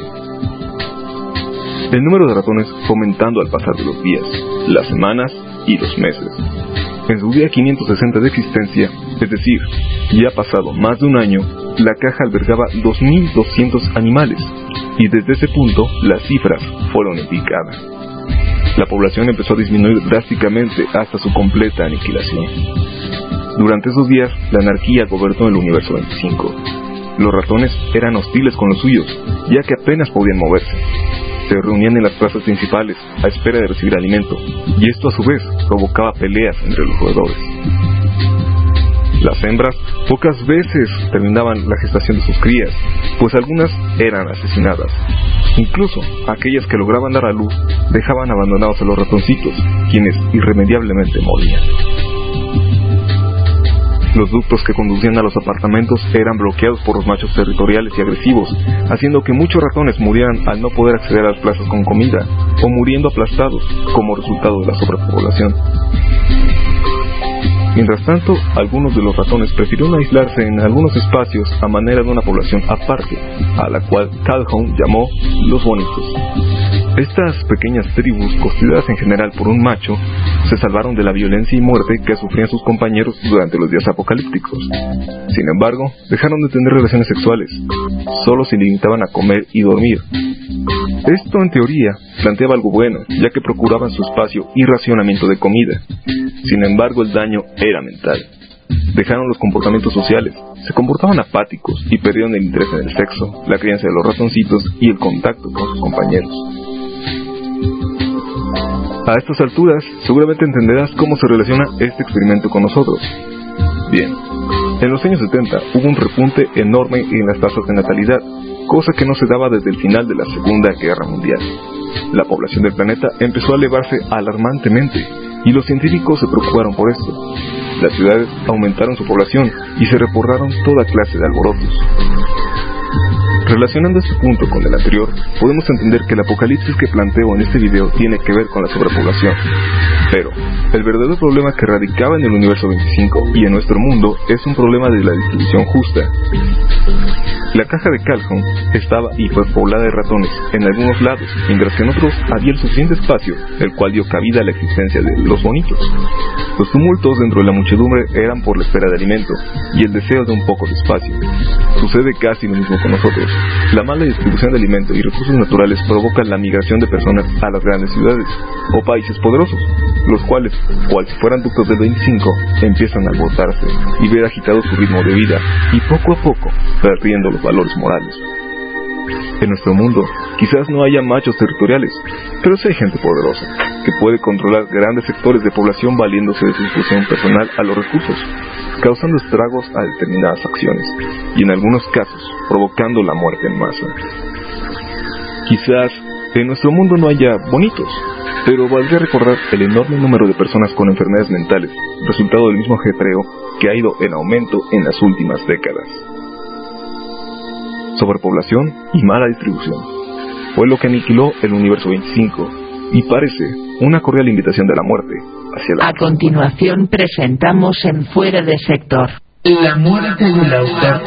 El número de ratones fue aumentando al pasar de los días, las semanas y los meses. En su día quinientos sesenta de existencia, es decir, ya pasado más de un año, la caja albergaba dos mil doscientos animales, y desde ese punto las cifras fueron en picada. La población empezó a disminuir drásticamente hasta su completa aniquilación. Durante esos días, la anarquía gobernó el universo veinticinco. Los ratones eran hostiles con los suyos, ya que apenas podían moverse. Se reunían en las plazas principales a espera de recibir alimento, y esto a su vez provocaba peleas entre los roedores. Las hembras pocas veces terminaban la gestación de sus crías, pues algunas eran asesinadas. Incluso aquellas que lograban dar a luz dejaban abandonados a los ratoncitos, quienes irremediablemente morían. Los ductos que conducían a los apartamentos eran bloqueados por los machos territoriales y agresivos, haciendo que muchos ratones murieran al no poder acceder a las plazas con comida, o muriendo aplastados como resultado de la sobrepoblación. Mientras tanto, algunos de los ratones prefirieron aislarse en algunos espacios a manera de una población aparte, a la cual Calhoun llamó los bonitos. Estas pequeñas tribus, constituidas en general por un macho, se salvaron de la violencia y muerte que sufrían sus compañeros durante los días apocalípticos. Sin embargo, dejaron de tener relaciones sexuales, solo se limitaban a comer y dormir. Esto, en teoría, planteaba algo bueno, ya que procuraban su espacio y racionamiento de comida. Sin embargo, el daño era mental. Dejaron los comportamientos sociales, se comportaban apáticos y perdieron el interés en el sexo, la crianza de los ratoncitos y el contacto con sus compañeros. A estas alturas, seguramente entenderás cómo se relaciona este experimento con nosotros. Bien, en los años setenta hubo un repunte enorme en las tasas de natalidad, cosa que no se daba desde el final de la Segunda Guerra Mundial. La población del planeta empezó a elevarse alarmantemente, y los científicos se preocuparon por esto. Las ciudades aumentaron su población y se reportaron toda clase de alborotos. Relacionando este punto con el anterior, podemos entender que el apocalipsis que planteo en este video tiene que ver con la sobrepoblación. Pero, el verdadero problema que radicaba en el universo veinticinco y en nuestro mundo es un problema de la distribución justa. La caja de Calhoun estaba hiperpoblada de ratones en algunos lados, mientras que en otros había el suficiente espacio, el cual dio cabida a la existencia de los bonitos. Los tumultos dentro de la muchedumbre eran por la espera de alimento y el deseo de un poco de espacio. Sucede casi lo mismo con nosotros. La mala distribución de alimento y recursos naturales provoca la migración de personas a las grandes ciudades o países poderosos, los cuales, cual si fueran ductos del veinticinco, empiezan a agotarse y ver agitado su ritmo de vida y poco a poco perdiendo los valores morales. En nuestro mundo, quizás no haya machos territoriales, pero sí hay gente poderosa, que puede controlar grandes sectores de población valiéndose de su inclusión personal a los recursos, causando estragos a determinadas acciones, y en algunos casos, provocando la muerte en masa. Quizás en nuestro mundo no haya bonitos, pero valdría recordar el enorme número de personas con enfermedades mentales, resultado del mismo ajetreo que ha ido en aumento en las últimas décadas. Sobrepoblación y mala distribución fue lo que aniquiló el universo veinticinco y parece una cordial invitación de la muerte hacia la... A continuación presentamos en Fuera de Sector La muerte del autor.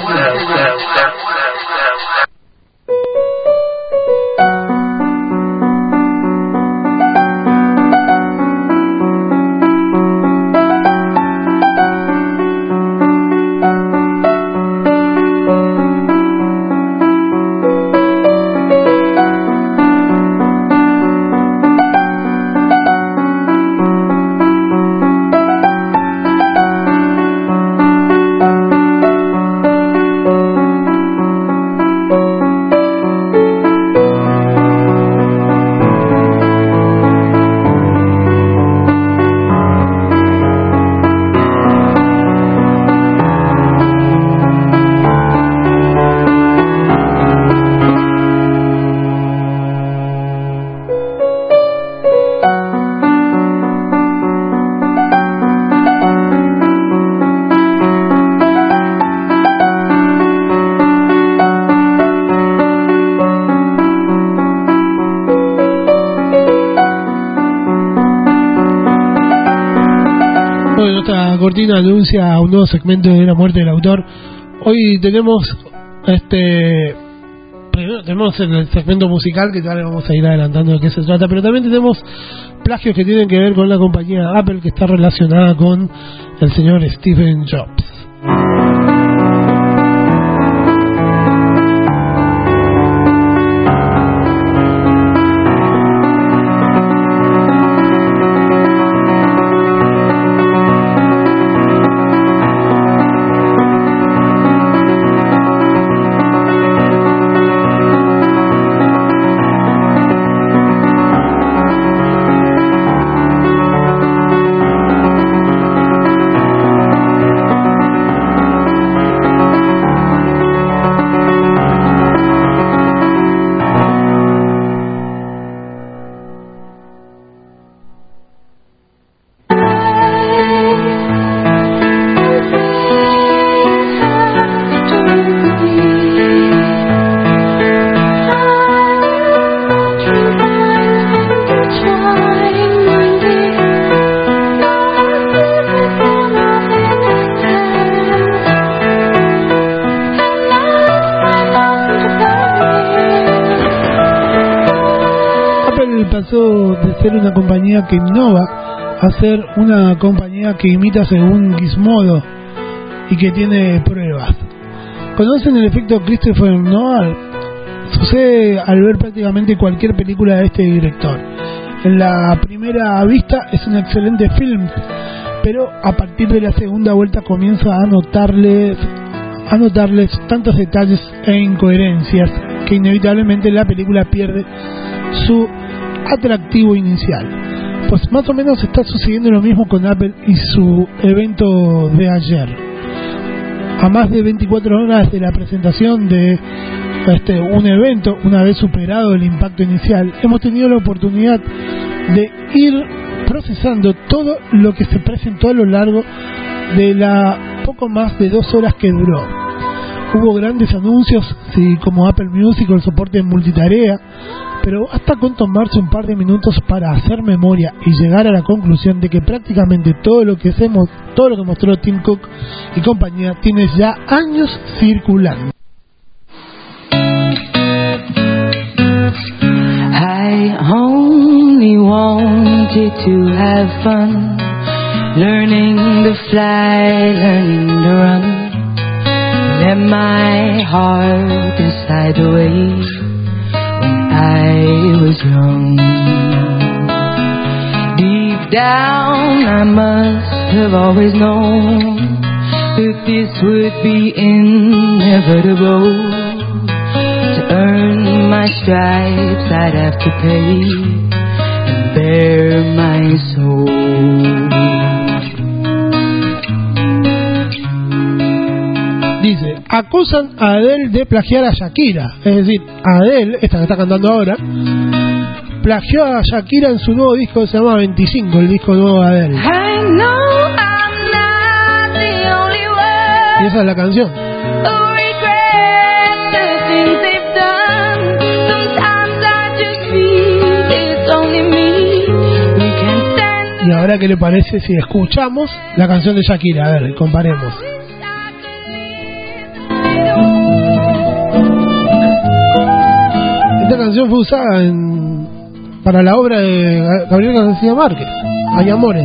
Cortina anuncia un nuevo segmento de La muerte del autor. Hoy tenemos este primero tenemos el segmento musical, que ya le vamos a ir adelantando de qué se trata, pero también tenemos plagios que tienen que ver con la compañía Apple, que está relacionada con el señor Steve Jobs. Ser una compañía que innova a ser una compañía que imita según Gizmodo y que tiene pruebas. ¿Conocen el efecto Christopher Nolan? Sucede al ver prácticamente cualquier película de este director. En la primera vista es un excelente film, pero a partir de la segunda vuelta comienza a notarles, a notarles tantos detalles e incoherencias que inevitablemente la película pierde su atractivo inicial. Pues más o menos está sucediendo lo mismo con Apple y su evento de ayer. A más de veinticuatro horas de la presentación de este un evento, una vez superado el impacto inicial, hemos tenido la oportunidad de ir procesando todo lo que se presentó a lo largo de la poco más de dos horas que duró. Hubo grandes anuncios, sí, como Apple Music o el soporte en multitarea, pero basta con tomarse un par de minutos para hacer memoria y llegar a la conclusión de que prácticamente todo lo que hacemos, todo lo que mostró Tim Cook y compañía tiene ya años circulando. I only wanted to have fun, learning to fly, learning to run. Let my heart decide the way when I was young. Deep down I must have always known that this would be inevitable, to earn my stripes I'd have to pay and bare my soul. Dice, acusan a Adele de plagiar a Shakira. Es decir, Adele, esta que está cantando ahora, plagió a Shakira en su nuevo disco que se llama veinticinco, el disco nuevo de Adele. I know I'm not the only one. Y esa es la canción. Who regrets the things they've done. Sometimes I just feel it's only me. We can stand. Y ahora, ¿qué le parece si escuchamos la canción de Shakira? A ver, comparemos. Esta canción fue usada en, para la obra de Gabriel García Márquez, Hay Amores.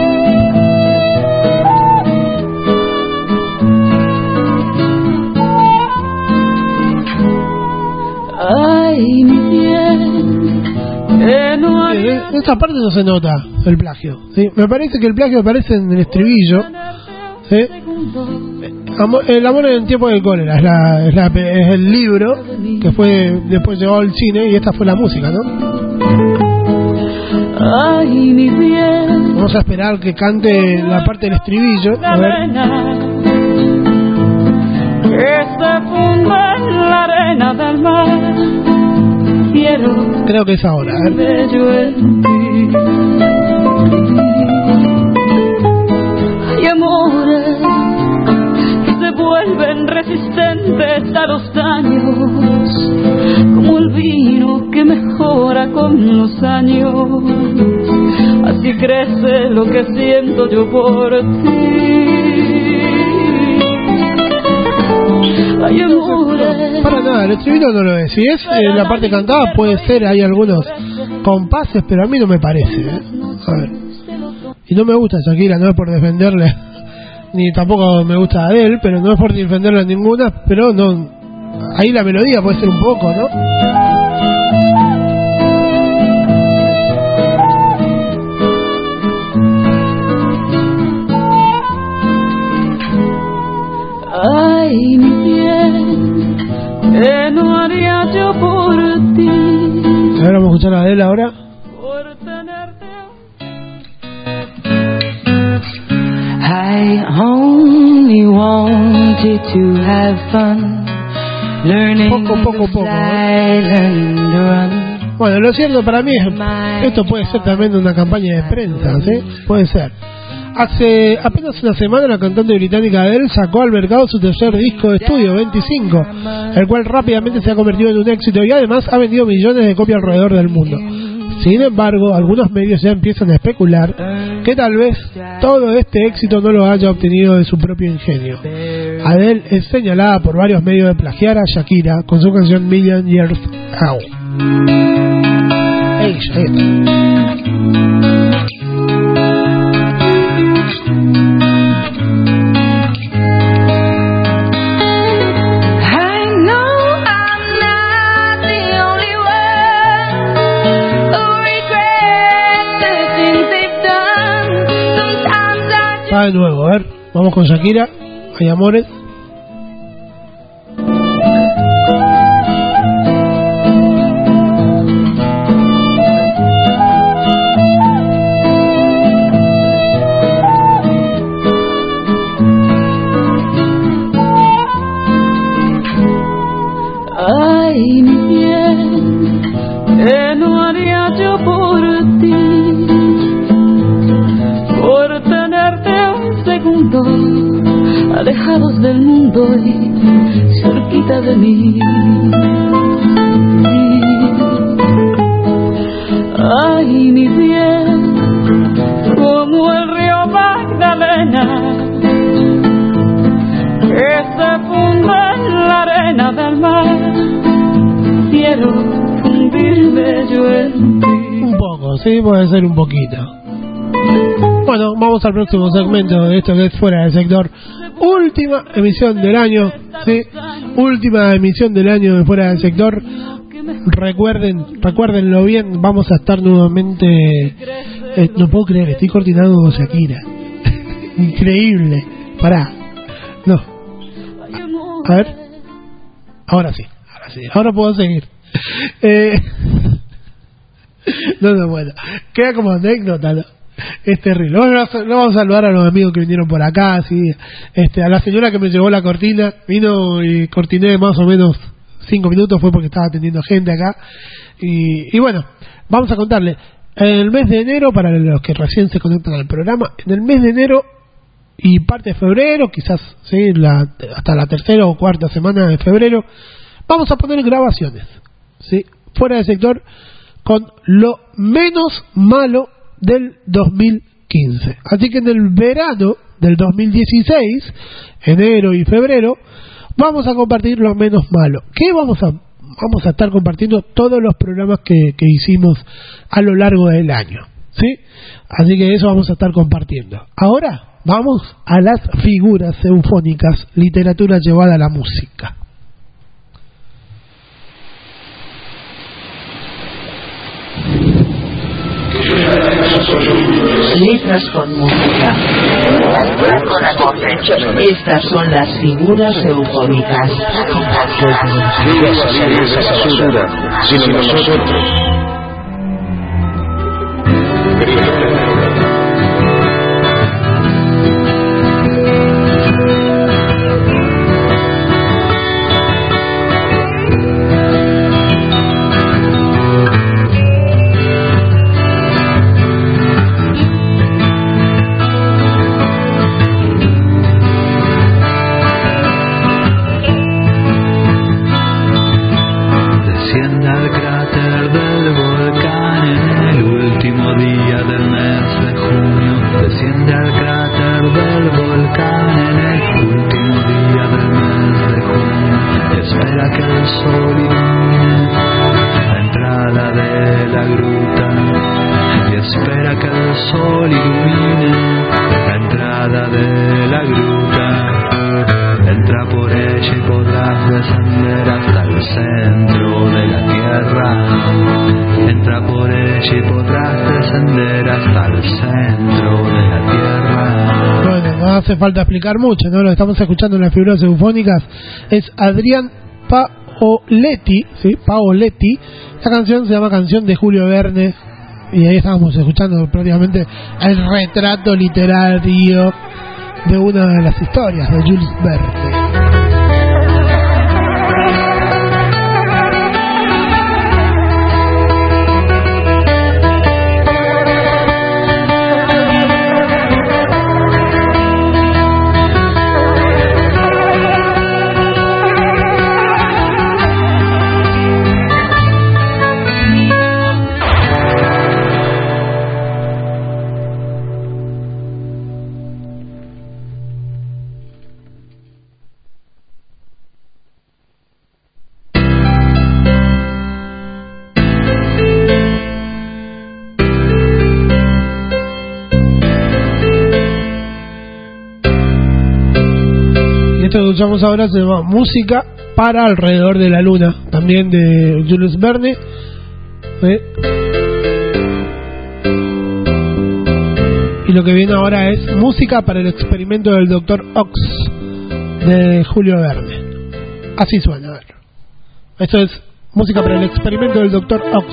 Ay, mi bien, que no hay... En esta parte no se nota el plagio, ¿sí? Me parece que el plagio aparece en el estribillo, ¿sí? Amor, el amor en tiempo de cólera es, la, es, la, es el libro que fue después llevado al cine y esta fue la música, ¿no? Ay, mi bien, vamos a esperar que cante la parte del estribillo. A ver. Que se funda en la arena del mar. Quiero creo que es ahora, a ver. Hay amores que se vuelven resistentes a los daños, como el vino que mejora con los años. Así crece lo que siento yo por ti. Hay amores. Para nada, el estribillo no lo es. Si es eh, la parte cantada, puede ser, hay algunos compases, pero a mí no me parece, ¿eh? A ver. Y no me gusta Shakira, no es por defenderle, ni tampoco me gusta Adele, pero no es por defenderle a ninguna, pero no. Ahí la melodía puede ser un poco, ¿no? Ay, mi bien, que no haría yo por ti. A ver, vamos a escuchar a Adele ahora. Por tenerte. I only wanted to have fun, learning poco, poco, poco, and run. Bueno, lo cierto para mí es, esto puede ser también una campaña de prensa, ¿sí? Puede ser. Hace apenas una semana la cantante británica Adele sacó al mercado su tercer disco de estudio, veinticinco, el cual rápidamente se ha convertido en un éxito y además ha vendido millones de copias alrededor del mundo. Sin embargo, algunos medios ya empiezan a especular que tal vez todo este éxito no lo haya obtenido de su propio ingenio. Adele es señalada por varios medios de plagiar a Shakira con su canción Million Years Out. Ella, esta. Va de nuevo, a ver, vamos con Shakira, Hay Amores. Ay, mi bien, que no haría yo por ti, por tenerte un segundo, alejados del mundo y cerquita de mí. Ay, mi bien, como el río Magdalena, que se funda en la arena del mar. Quiero fundirme yo en ti. Un poco, sí, puede ser un poquito. Bueno, vamos al próximo segmento de esto que es Fuera del Sector. Última emisión del año, sí, última emisión del año de Fuera del Sector. Recuerden, recuérdenlo bien, vamos a estar nuevamente. Eh, no puedo creer, estoy coordinando con Shakira. Increíble. Pará. No. A ver. Ahora sí, ahora sí. Ahora puedo seguir. eh, no, no, bueno, queda como anécdota, ¿no? Es terrible. Bueno, no vamos a saludar a los amigos que vinieron por acá, sí. Este, a la señora que me llevó la cortina, vino y cortiné más o menos cinco minutos, fue porque estaba atendiendo gente acá. Y, y bueno, vamos a contarle. En el mes de enero, para los que recién se conectan al programa, en el mes de enero y parte de febrero, quizás sí, la, hasta la tercera o cuarta semana de febrero, vamos a poner grabaciones, sí, fuera del sector, con lo menos malo del dos mil quince. Así que en el verano del dos mil dieciséis, enero y febrero, vamos a compartir lo menos malo. ¿Qué vamos a vamos a estar compartiendo? Todos los programas que, que hicimos a lo largo del año, ¿sí? Así que eso vamos a estar compartiendo. Ahora vamos a las figuras eufónicas, literatura llevada a la música. Letras con música. Estas son las figuras eufónicas. Sino nosotros. Hace falta explicar mucho, ¿no? Lo que estamos escuchando en las figuras eufónicas es Adrián Paoletti, ¿sí? Paoletti. Esta canción se llama Canción de Julio Verne, y ahí estábamos escuchando prácticamente el retrato literario de una de las historias de Jules Verne. Esto que escuchamos ahora se llama Música para Alrededor de la Luna, también de Jules Verne. ¿Sí? Y lo que viene ahora es Música para el Experimento del Doctor Ox, de Julio Verne. Así suena, a ver. Esto es Música para el Experimento del Doctor Ox.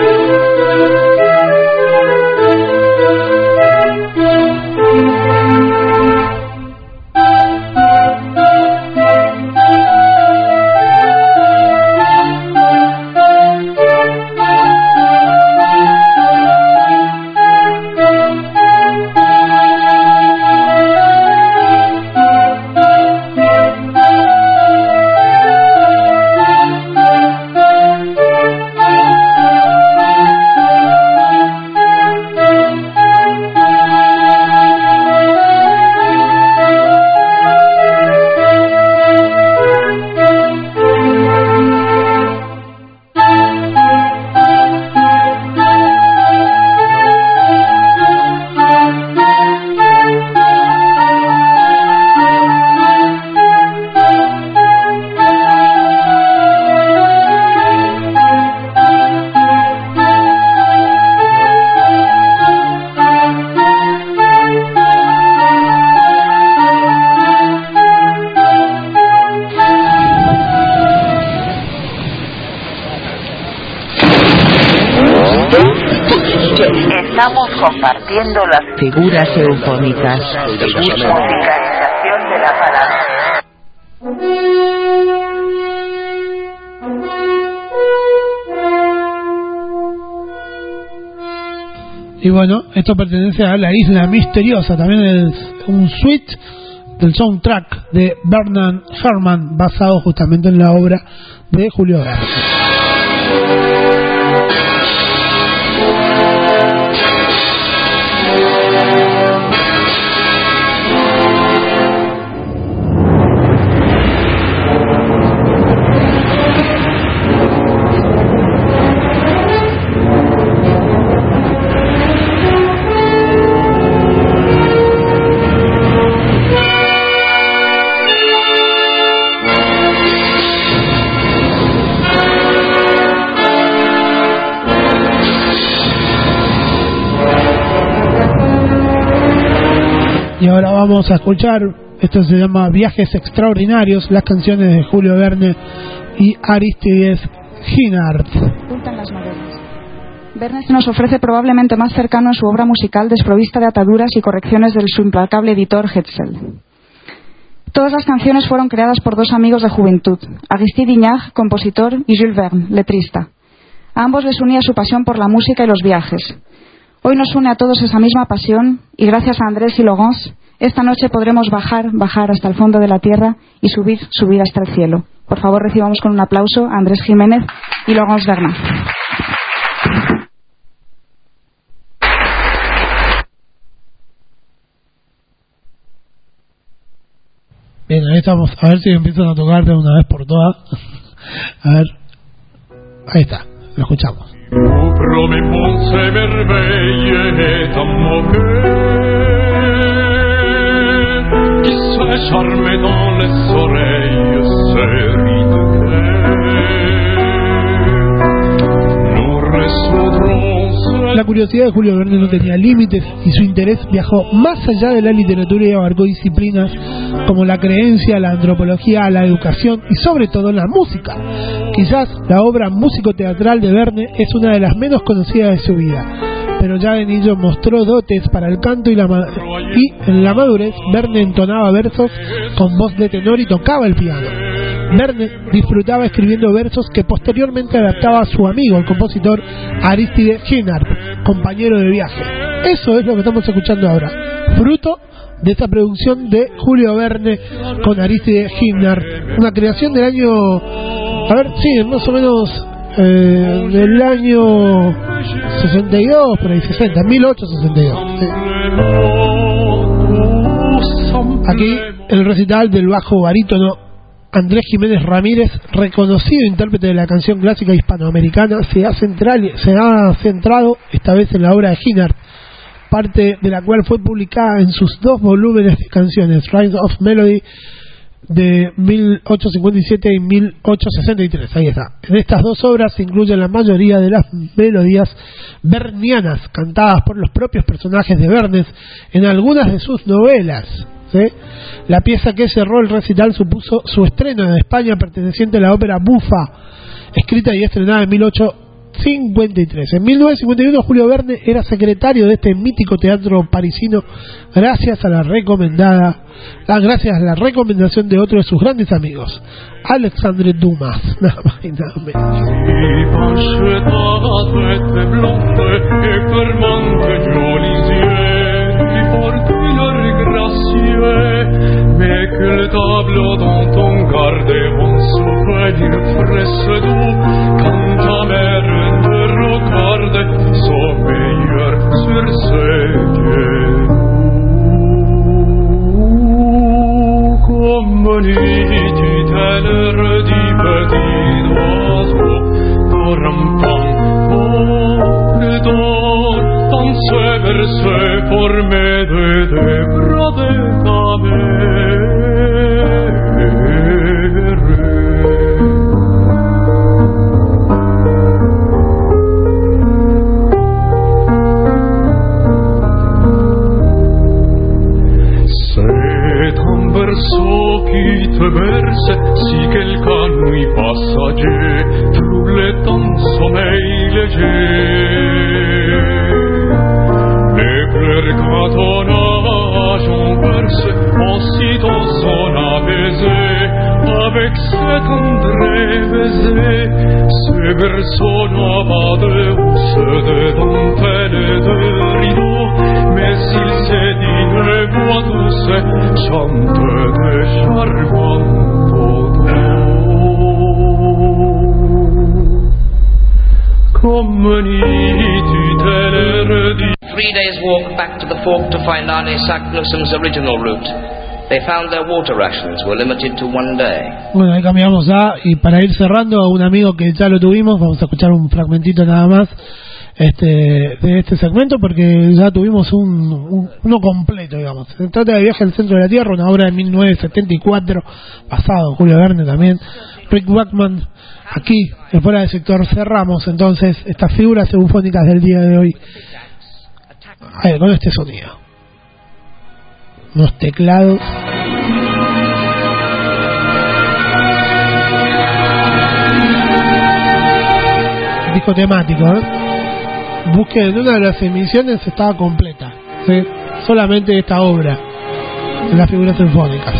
Thank you. Estamos compartiendo las figuras eufónicas. musicalización de la palabra. Y bueno, esto pertenece a La Isla Misteriosa, también es un suite del soundtrack de Bernard Herrmann, basado justamente en la obra de Julio Verne. Y ahora vamos a escuchar, esto se llama Viajes Extraordinarios, las canciones de Julio Verne y Aristides Ginard. Ocultan las novelas. Verne nos ofrece probablemente más cercano en su obra musical, desprovista de ataduras y correcciones del su implacable editor Hetzel. Todas las canciones fueron creadas por dos amigos de juventud, Aristide Hignard, compositor, y Jules Verne, letrista. A ambos les unía su pasión por la música y los viajes. Hoy nos une a todos esa misma pasión y gracias a Andrés y Laurence, esta noche podremos bajar, bajar hasta el fondo de la tierra y subir, subir hasta el cielo. Por favor, recibamos con un aplauso a Andrés Jiménez y Laurence Bernard. Bien, ahí estamos. A ver si empiezan a tocar de una vez por todas. A ver. Ahí está, lo escuchamos. Nous promettons ces merveilles étant qui se charme dans les oreilles, ces rides clairs. Nous recevrons. La curiosidad de Julio Verne no tenía límites y su interés viajó más allá de la literatura y abarcó disciplinas como la creencia, la antropología, la educación y sobre todo la música. Quizás la obra músico-teatral de Verne es una de las menos conocidas de su vida, pero ya de niño mostró dotes para el canto y, la ma- y en la madurez Verne entonaba versos con voz de tenor y tocaba el piano. Verne disfrutaba escribiendo versos que posteriormente adaptaba a su amigo, el compositor Aristide Ginard, compañero de viaje. Eso es lo que estamos escuchando ahora, fruto de esta producción de Julio Verne con Aristide Ginard, una creación del año, a ver, sí, más o menos eh, del año sesenta y dos, por ahí, sesenta, mil ochocientos sesenta y dos. Sí. Aquí el recital del bajo barítono Andrés Jiménez Ramírez, reconocido intérprete de la canción clásica hispanoamericana, se ha, central, se ha centrado esta vez en la obra de Ginard, parte de la cual fue publicada en sus dos volúmenes de canciones, Rise of Melody de mil ochocientos cincuenta y siete y mil ochocientos sesenta y tres. Ahí está. En estas dos obras se incluyen la mayoría de las melodías vernianas cantadas por los propios personajes de Verne en algunas de sus novelas. ¿Sí? La pieza que cerró el recital supuso su estreno en España, perteneciente a la ópera Bufa, escrita y estrenada en mil ochocientos cincuenta y tres. En mil novecientos cincuenta y uno Julio Verne era secretario de este mítico teatro parisino gracias a la recomendada gracias a la recomendación de otro de sus grandes amigos, Alexandre Dumas, nada más y nada menos. Mais que le tableau dont on garderont souvenir presse doux quand ta mère te regarde sommeilleur sur ses genoux comme nuit tutelle du petit oiseau au rampant vol d'or dans ce berceau formé de des bras de ta mère. C'est un berceau qui te berce si quelque nuit passager trouble ton sommeil léger. cartonnage en percé, aussitôt son apaisé, avec cet André baisé, ces berceaux noirs où se de dentelle et de rideaux, mais il s'est dit de voix douce, chante des charmants comme ni tutelle dit. Three days' walk back to the fork to find Arne Saknusson's original route. They found their water rations were limited to one day. Bueno, ahí cambiamos a, y para ir cerrando, a un amigo que ya lo tuvimos, vamos a escuchar un fragmentito nada más este de este segmento, porque ya tuvimos un, un uno completo, digamos. Se trata de Viaje al Centro de la Tierra, una obra de mil novecientos setenta y cuatro, pasado, Julio Verne también, Rick Wakeman. Aquí, en Fuera del Sector, cerramos entonces estas figuras eufónicas del día de hoy. A ver, con este sonido. Unos teclados. Disco temático, ¿eh? Busquen, en una de las emisiones estaba completa, ¿sí? Solamente esta obra de las figuras sinfónicas.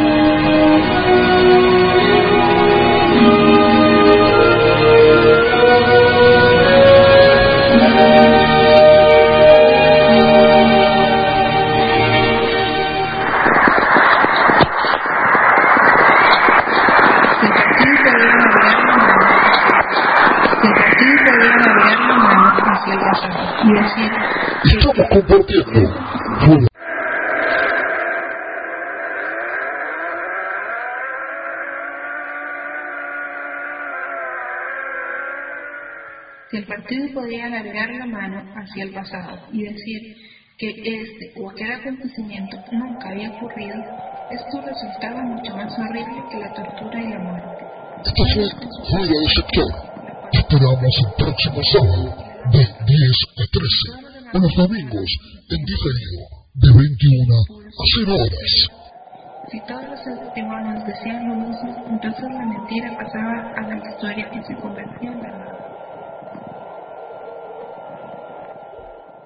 Estamos compartiendo. Si el partido podía alargar la mano hacia el pasado y decir que este o aquel acontecimiento nunca había ocurrido, esto resultaba mucho más horrible que la tortura y la muerte. Esto fue Fuera del Sector. Esperamos el próximo sábado de diez a trece, o los domingos en diferido de veintiuna a cero horas. Si todos los testimonios decían lo mismo, entonces la mentira pasaba a la historia y se convertía en verdad.